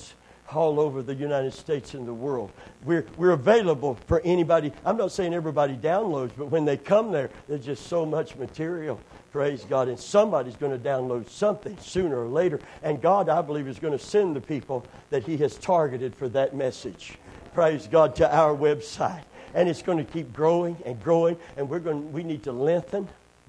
all over the United States and the world. We're, we're available for anybody. I'm not saying everybody downloads, but when they come there, there's just so much material. Praise God. And somebody's going to download something sooner or later. And God, I believe, is going to send the people that He has targeted for that message. Praise God, to our website. And it's going to keep growing and growing. And we're going. We need to lengthen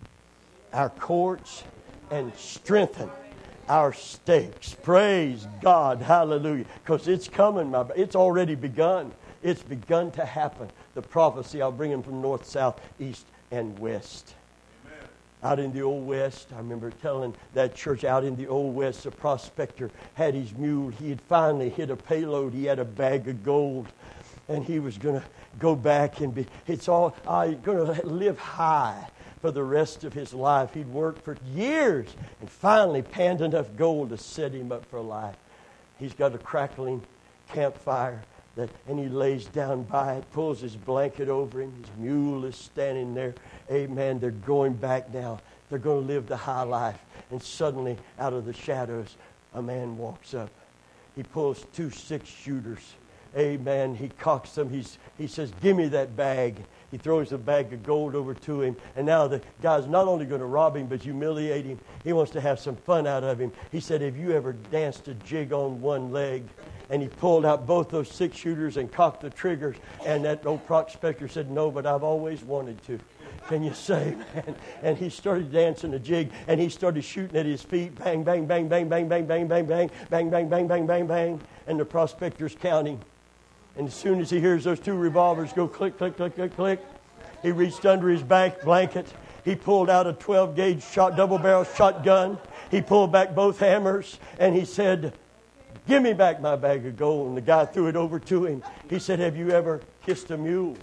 our cords and strengthen our stakes. Praise God. Hallelujah. Because it's coming. My, it's already begun. It's begun to happen. The prophecy, I'll bring them from north, south, east, and west. Amen. Out in the Old West, I remember telling that church out in the Old West, the prospector had his mule. He had finally hit a payload. He had a bag of gold. And he was going to go back and be, it's all, uh, going to live high for the rest of his life. He'd worked for years and finally panned enough gold to set him up for life. He's got a crackling campfire, that, and he lays down by it, pulls his blanket over him. His mule is standing there. Amen. They're going back now. They're going to live the high life. And suddenly, out of the shadows, a man walks up. He pulls two six-shooters. Amen. He cocks them. He's, he says, give me that bag. He throws a bag of gold over to him. And now the guy's not only going to rob him, but humiliate him. He wants to have some fun out of him. He said, have you ever danced a jig on one leg? And he pulled out both those six shooters and cocked the triggers. And that old prospector said, no, but I've always wanted to. Can you say, man? And he started dancing a jig, and he started shooting at his feet. Bang, bang, bang, bang, bang, bang, bang, bang, bang, bang, bang, bang, bang, bang, bang. And the prospector's counting. And as soon as he hears those two revolvers go click, click, click, click, click, he reached under his back blanket. He pulled out a twelve gauge shot, double-barrel shotgun. He pulled back both hammers, and he said, give me back my bag of gold. And the guy threw it over to him. He said, have you ever kissed a mule?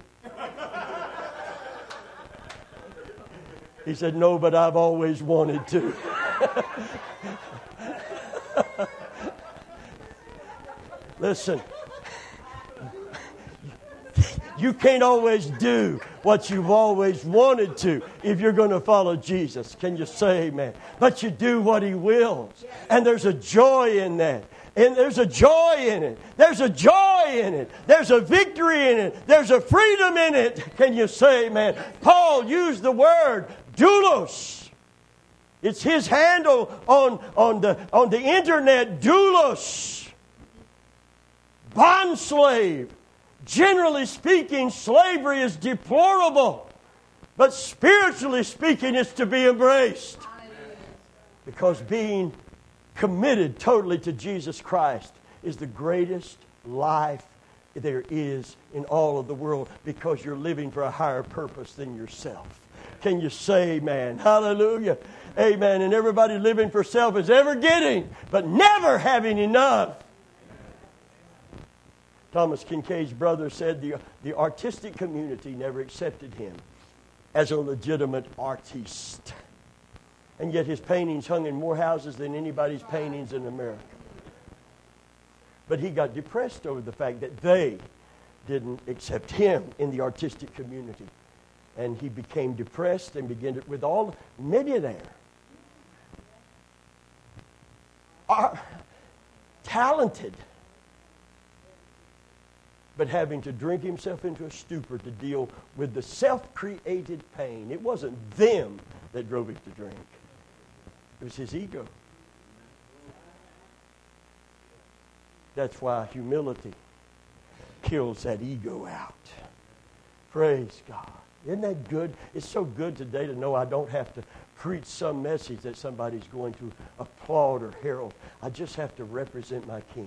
He said, no, but I've always wanted to. Listen. You can't always do what you've always wanted to if you're going to follow Jesus. Can you say amen? But you do what He wills. And there's a joy in that. And there's a joy in it. There's a joy in it. There's a victory in it. There's a freedom in it. Can you say amen? Paul used the word doulos. It's his handle on, on, the, on the internet, doulos. Bondslave. Generally speaking, slavery is deplorable. But spiritually speaking, it's to be embraced. Because being committed totally to Jesus Christ is the greatest life there is in all of the world, because you're living for a higher purpose than yourself. Can you say amen? Hallelujah. Amen. And everybody living for self is ever getting, but never having enough. Thomas Kincaid's brother said the, the artistic community never accepted him as a legitimate artiste. And yet his paintings hung in more houses than anybody's paintings in America. But he got depressed over the fact that they didn't accept him in the artistic community. And he became depressed and began to, with all, millionaire, are talented, but having to drink himself into a stupor to deal with the self-created pain. It wasn't them that drove him to drink. It was his ego. That's why humility kills that ego out. Praise God. Isn't that good? It's so good today to know I don't have to preach some message that somebody's going to applaud or herald. I just have to represent my King.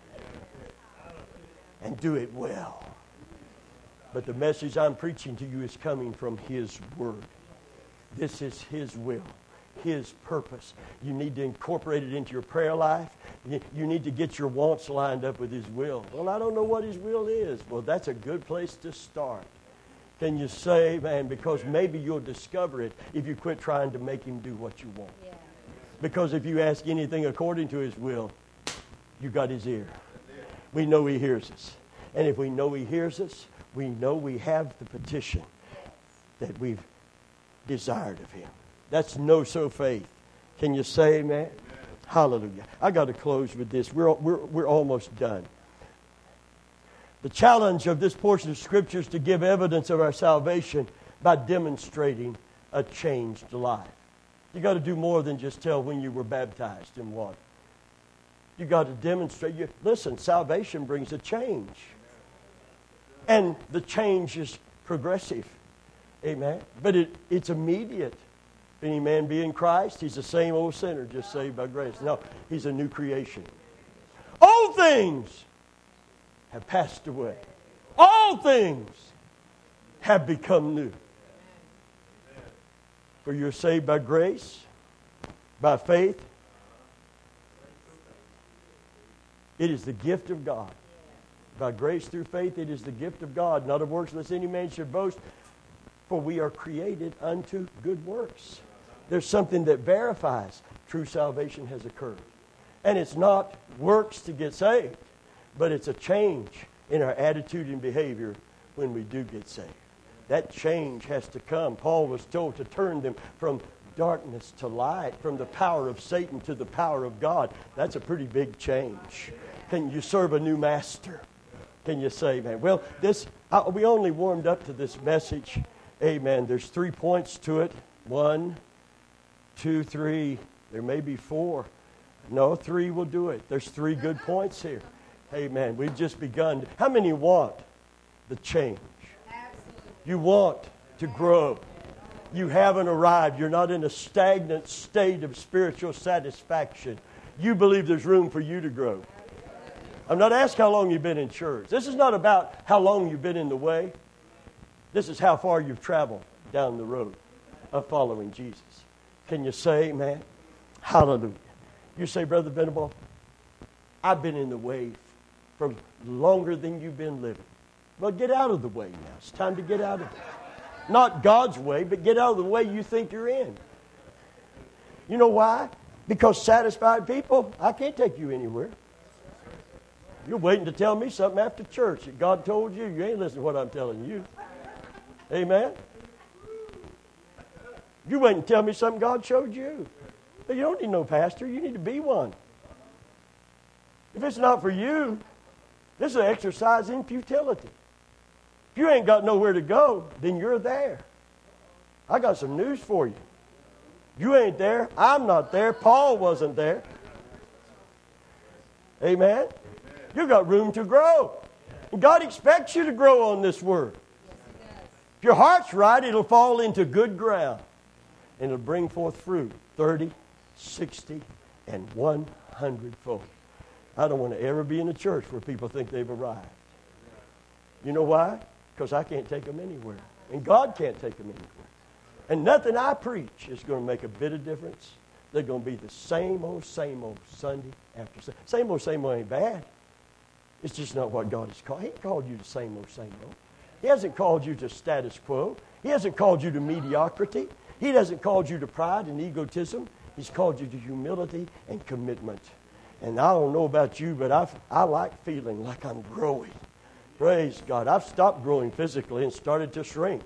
And do it well. But the message I'm preaching to you is coming from His Word. This is His will, His purpose. You need to incorporate it into your prayer life. You need to get your wants lined up with His will. Well, I don't know what His will is. Well, that's a good place to start. Can you say, man, because maybe you'll discover it if you quit trying to make Him do what you want. Yeah. Because if you ask anything according to His will, you got His ear. We know He hears us. And if we know He hears us, we know we have the petition that we've desired of Him. That's no-so faith. Can you say amen? Hallelujah. I got to close with this. We're, we're, we're almost done. The challenge of this portion of Scripture is to give evidence of our salvation by demonstrating a changed life. You got to do more than just tell when you were baptized in water. You got to demonstrate. You, listen, salvation brings a change. And the change is progressive. Amen. But it, it's immediate. If any man be in Christ, he's the same old sinner, just saved by grace. No, he's a new creation. Old things have passed away. All things have become new. For you're saved by grace, by faith. It is the gift of God. By grace through faith, it is the gift of God. Not of works, lest any man should boast. For we are created unto good works. There's something that verifies true salvation has occurred. And it's not works to get saved, but it's a change in our attitude and behavior when we do get saved. That change has to come. Paul was told to turn them from darkness to light, from the power of Satan to the power of God. That's a pretty big change. Can you serve a new master? Can you say, man? Well, this uh, we only warmed up to this message. Amen. There's three points to it. One, two, three. There may be four. No, three will do it. There's three good points here. Amen. We've just begun. How many want the change? You want to grow. You haven't arrived. You're not in a stagnant state of spiritual satisfaction. You believe there's room for you to grow. I'm not asking how long you've been in church. This is not about how long you've been in the way. This is how far you've traveled down the road of following Jesus. Can you say amen? Hallelujah. You say, Brother Venable, I've been in the way for longer than you've been living. Well, get out of the way now. It's time to get out of it. Not God's way, but get out of the way you think you're in. You know why? Because satisfied people, I can't take you anywhere. You're waiting to tell me something after church that God told you. You ain't listening to what I'm telling you. Amen? You're waiting to tell me something God showed you. But you don't need no pastor. You need to be one. If it's not for you, this is an exercise in futility. If you ain't got nowhere to go, then you're there. I got some news for you. You ain't there. I'm not there. Paul wasn't there. Amen? You got room to grow. And God expects you to grow on this word. If your heart's right, it'll fall into good ground. And it'll bring forth fruit, thirty, sixty, and one hundred fold. I don't want to ever be in a church where people think they've arrived. You know why? Because I can't take them anywhere. And God can't take them anywhere. And nothing I preach is going to make a bit of difference. They're going to be the same old, same old Sunday after Sunday. Same old, same old ain't bad. It's just not what God has called. He ain't called you to same old, same old. He hasn't called you to status quo. He hasn't called you to mediocrity. He hasn't called you to pride and egotism. He's called you to humility and commitment. And I don't know about you, but I I like feeling like I'm growing. Praise God. I've stopped growing physically and started to shrink.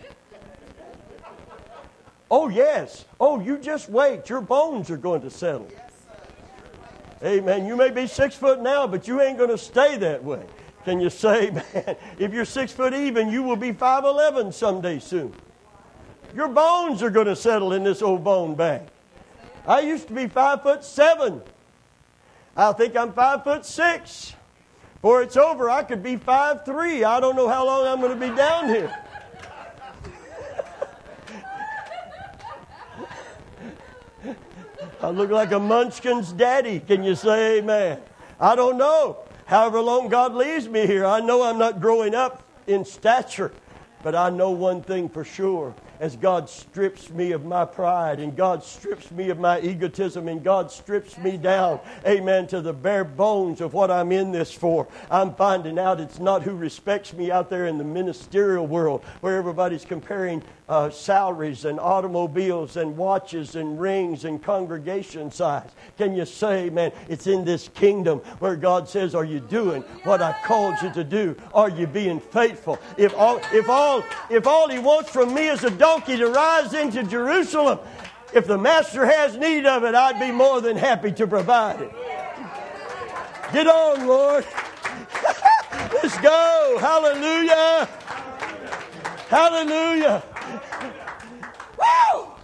Oh, yes. Oh, you just wait. Your bones are going to settle. Amen. You may be six foot now, but you ain't going to stay that way. Can you say, man, if you're six foot even, you will be five eleven someday soon. Your bones are going to settle in this old bone bank. I used to be five foot seven. I think I'm five foot six. Before it's over, I could be five three. I don't know how long I'm going to be down here. I look like a munchkin's daddy. Can you say amen? I don't know. However long God leaves me here, I know I'm not growing up in stature. But I know one thing for sure. As God strips me of my pride and God strips me of my egotism and God strips me down, amen, to the bare bones of what I'm in this for, I'm finding out it's not who respects me out there in the ministerial world where everybody's comparing uh, salaries and automobiles and watches and rings and congregation size. Can you say, man, it's in this kingdom where God says, are you doing what I called you to do? Are you being faithful? If all, if all, if all He wants from me is a donkey to rise into Jerusalem, If the master has need of it, I'd be more than happy to provide it. Get on, Lord. Let's go. Hallelujah. Hallelujah. Woo!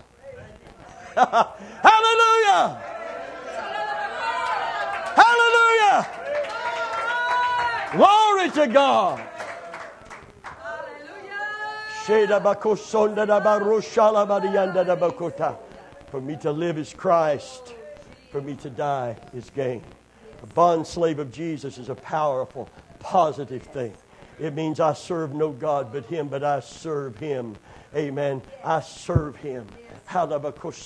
Hallelujah. Hallelujah. Glory to God. For me to live is Christ. For me to die is gain. A bond slave of Jesus is a powerful, positive thing. It means I serve no God but Him, but I serve Him. Amen. I serve Him. Because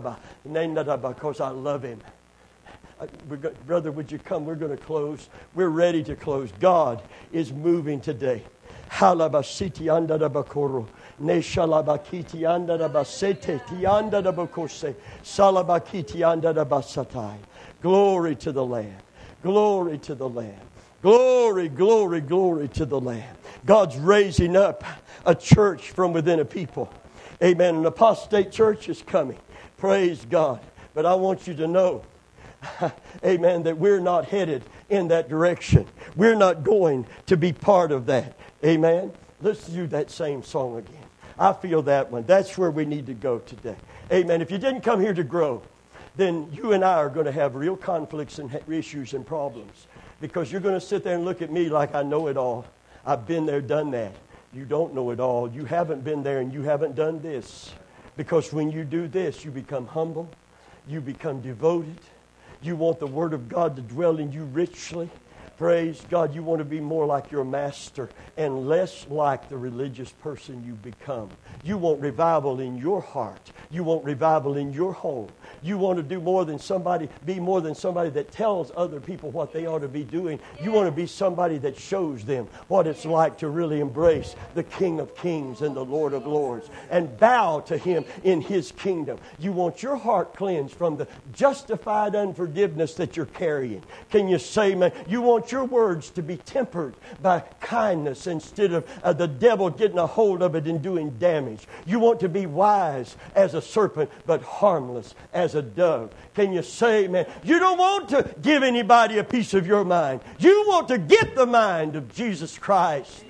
I love Him. Brother, would you come? We're going to close. We're ready to close. God is moving today. Halabasiti anda da bakoro, neshalabakiti anda da basete, tianda da bakose, salabakiti anda da basatai. Glory to the Lamb. Glory to the Lamb. Glory, glory, glory to the Lamb. God's raising up a church from within a people. Amen. An apostate church is coming. Praise God. But I want you to know, amen, that we're not headed in that direction. We're not going to be part of that. Amen. Let's do that same song again. I feel that one. That's where we need to go today. Amen. If you didn't come here to grow, then you and I are going to have real conflicts and issues and problems. Because you're going to sit there and look at me like I know it all. I've been there, done that. You don't know it all. You haven't been there and you haven't done this. Because when you do this, you become humble. You become devoted. You want the Word of God to dwell in you richly. Praise God. You want to be more like your master and less like the religious person you become. You want revival in your heart. You want revival in your home. You want to do more than somebody, be more than somebody that tells other people what they ought to be doing. You want to be somebody that shows them what it's like to really embrace the King of Kings and the Lord of Lords and bow to Him in His kingdom. You want your heart cleansed from the justified unforgiveness that you're carrying. Can you say, man, you want your words to be tempered by kindness instead of uh, the devil getting a hold of it and doing damage. You want to be wise as a serpent, but harmless as a dove. Can you say, man, you don't want to give anybody a piece of your mind. You want to get the mind of Jesus Christ.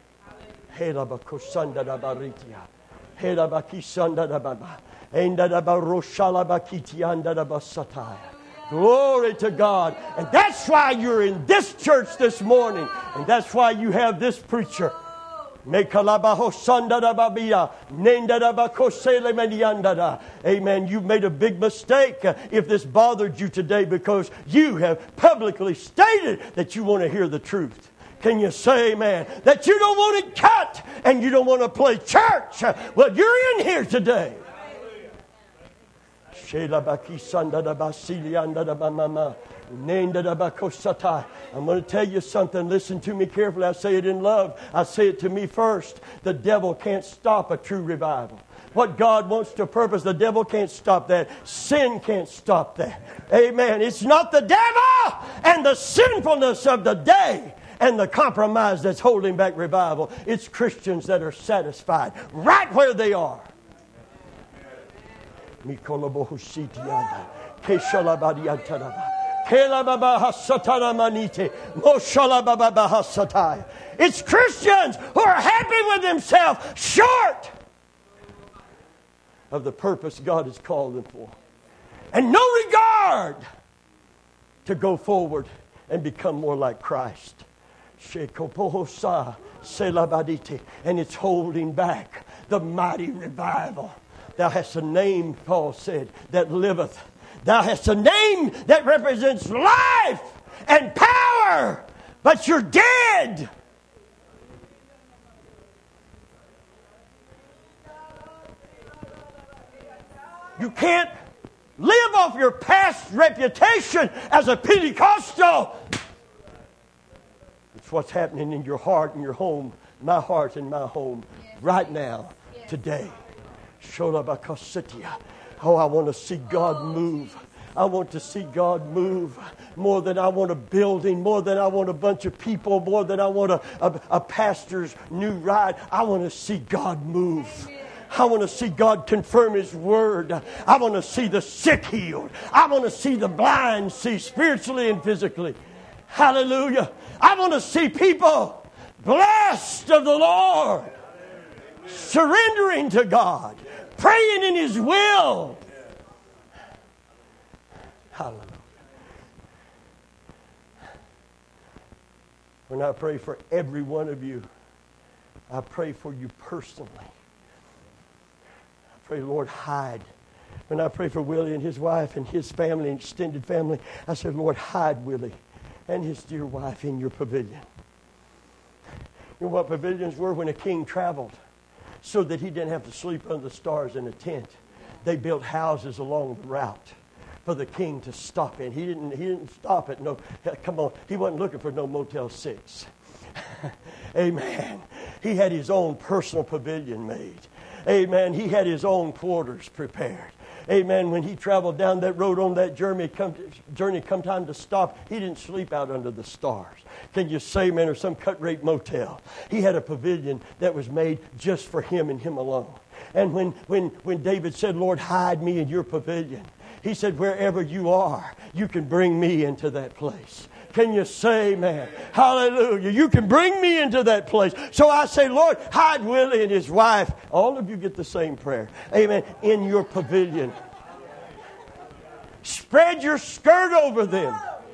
Glory to God. And that's why you're in this church this morning. And that's why you have this preacher. Amen. You've made a big mistake if this bothered you today because you have publicly stated that you want to hear the truth. Can you say, amen, that you don't want it cut and you don't want to play church? Well, you're in here today. I'm going to tell you something. Listen to me carefully. I say it in love. I say it to me first. The devil can't stop a true revival. What God wants to purpose, the devil can't stop that. Sin can't stop that. Amen. It's not the devil and the sinfulness of the day and the compromise that's holding back revival. It's Christians that are satisfied right where they are. It's Christians who are happy with themselves, short of the purpose God has called them for. And no regard to go forward and become more like Christ. And it's holding back the mighty revival. Thou hast a name, Paul said, that liveth. Thou hast a name that represents life and power, but you're dead. You can't live off your past reputation as a Pentecostal. It's what's happening in your heart and your home, my heart and my home, right now, today. Oh, I want to see God move. I want to see God move more than I want a building, more than I want a bunch of people, more than I want a, a, a pastor's new ride. I want to see God move. I want to see God confirm His Word. I want to see the sick healed. I want to see the blind see spiritually and physically. Hallelujah. I want to see people blessed of the Lord, surrendering to God, praying in His will. Hallelujah. When I pray for every one of you, I pray for you personally. I pray, Lord, hide. When I pray for Willie and his wife and his family and extended family, I said, Lord, hide Willie and his dear wife in your pavilion. You know what pavilions were when a king traveled? So that he didn't have to sleep under the stars in a tent. They built houses along the route for the king to stop in. He didn't, he didn't stop at no, come on, he wasn't looking for no Motel six. Amen. He had his own personal pavilion made. Amen. He had his own quarters prepared. Amen. When he traveled down that road on that journey, come, journey, come time to stop, he didn't sleep out under the stars. Can you say, man, or some cut-rate motel? He had a pavilion that was made just for him and him alone. And when, when, when David said, Lord, hide me in your pavilion, he said, wherever you are, you can bring me into that place. Can you say, man? Hallelujah. You can bring me into that place. So I say, Lord, hide Willie and his wife. All of you get the same prayer. Amen. In your pavilion. Spread your skirt over them.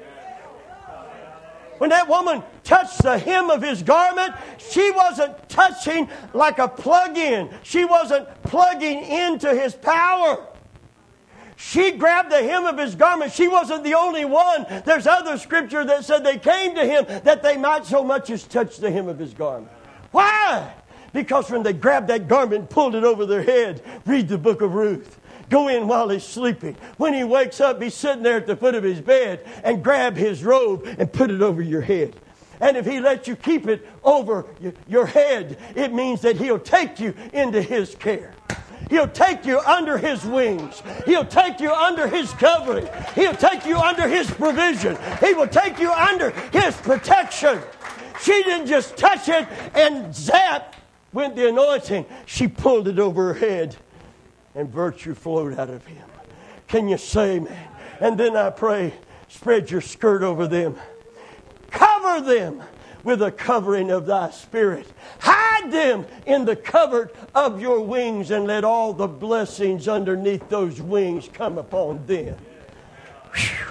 When that woman touched the hem of his garment, she wasn't touching like a plug-in. She wasn't plugging into his power. She grabbed the hem of his garment. She wasn't the only one. There's other scripture that said they came to him that they might so much as touch the hem of his garment. Why? Because when they grabbed that garment and pulled it over their head, read the book of Ruth. Go in while he's sleeping. When he wakes up, he's sitting there at the foot of his bed and grab his robe and put it over your head. And if he lets you keep it over your head, it means that he'll take you into his care. He'll take you under his wings. He'll take you under his covering. He'll take you under his provision. He will take you under his protection. She didn't just touch it and zap went the anointing. She pulled it over her head and virtue flowed out of him. Can you say, man? And then I pray, spread your skirt over them. Cover them with a covering of thy spirit. Hide them in the covert of your wings and let all the blessings underneath those wings come upon them. Whew.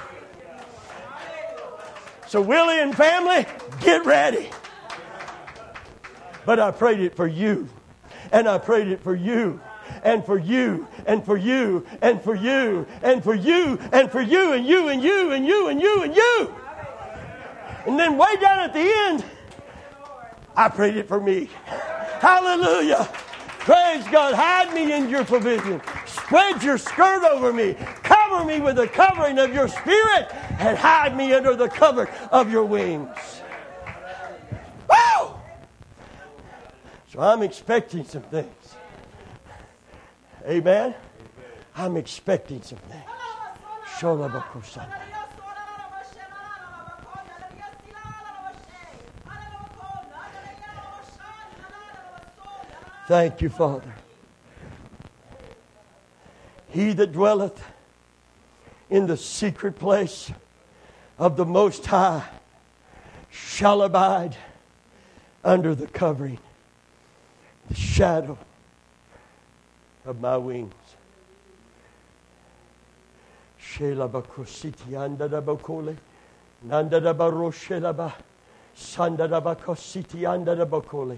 So Willie and family, get ready. But I prayed it for you. And I prayed it for you. And for you. And for you. And for you. And for you. And for you. And you. And you. And you. And you. And you. And then way down at the end, I prayed it for me. Hallelujah. Praise God. Hide me in your pavilion. Spread your skirt over me. Cover me with the covering of your spirit. And hide me under the cover of your wings. Woo! So I'm expecting some things. Amen? I'm expecting some things. Sholabakusana. Thank you, Father. He that dwelleth in the secret place of the Most High shall abide under the covering, the shadow of my wings. Shelabakositi andadabakole, nandadabaroshelaba, sandadabakositi andadabakole.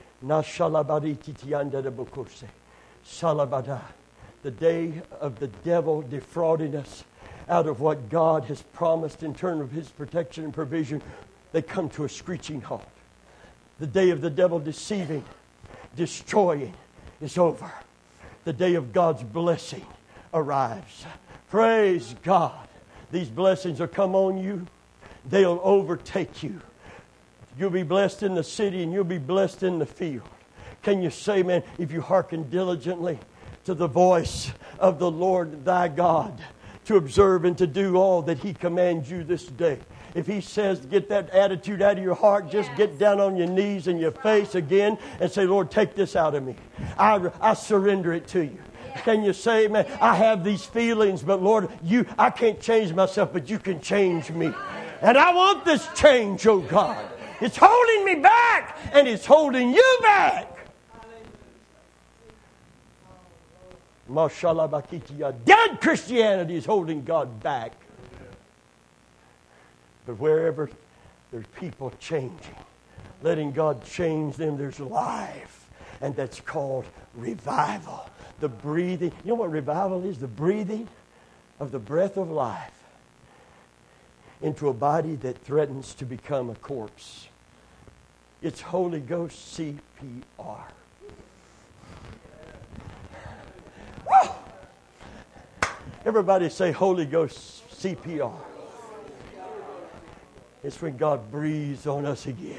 Salabada. The day of the devil defrauding us out of what God has promised in terms of his protection and provision, they come to a screeching halt. The day of the devil deceiving, destroying is over. The day of God's blessing arrives. Praise God. These blessings will come on you. They'll overtake you. You'll be blessed in the city and you'll be blessed in the field. Can you say, man, if you hearken diligently to the voice of the Lord thy God, to observe and to do all that he commands you this day. If He says get that attitude out of your heart, just get down on your knees and your face again and say, Lord, take this out of me. I, I surrender it to you. Can you say, man, I have these feelings, but Lord, you, I can't change myself, but you can change me. And I want this change, oh God. It's holding me back, and it's holding you back. Dead Christianity is holding God back. But wherever there's people changing, letting God change them, there's life. And that's called revival. The breathing. You know what revival is? The breathing of the breath of life into a body that threatens to become a corpse. It's Holy Ghost C P R. Woo! Everybody say Holy Ghost C P R. It's when God breathes on us again.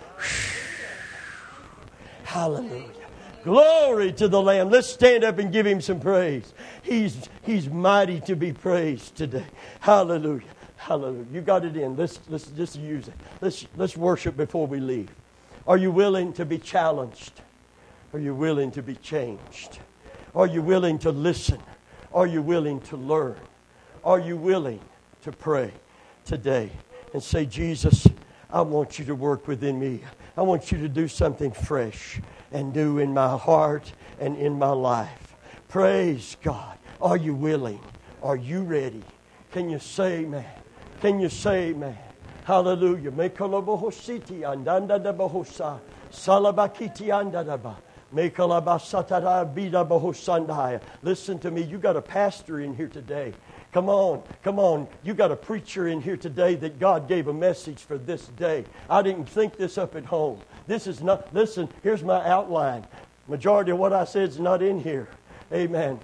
Hallelujah. Glory to the Lamb. Let's stand up and give Him some praise. He's, he's mighty to be praised today. Hallelujah. Hallelujah. You got it in. Let's, let's just use it. Let's, let's worship before we leave. Are you willing to be challenged? Are you willing to be changed? Are you willing to listen? Are you willing to learn? Are you willing to pray today and say, Jesus, I want you to work within me. I want you to do something fresh and new in my heart and in my life. Praise God. Are you willing? Are you ready? Can you say amen? Can you say amen? Hallelujah. Mekalabohositi andanda da bahosa. Salabakiti andadaba. Mekalabasatara bida bahosandaya. Listen to me. You got a pastor in here today. Come on, come on. You got a preacher in here today that God gave a message for this day. I didn't think this up at home. This is not, listen, here's my outline. Majority of what I said is not in here. Amen.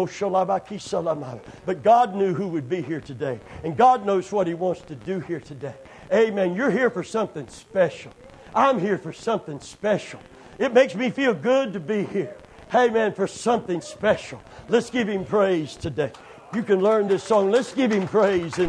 But God knew who would be here today. And God knows what He wants to do here today. Amen. You're here for something special. I'm here for something special. It makes me feel good to be here. Amen. For something special. Let's give Him praise today. You can learn this song. Let's give Him praise.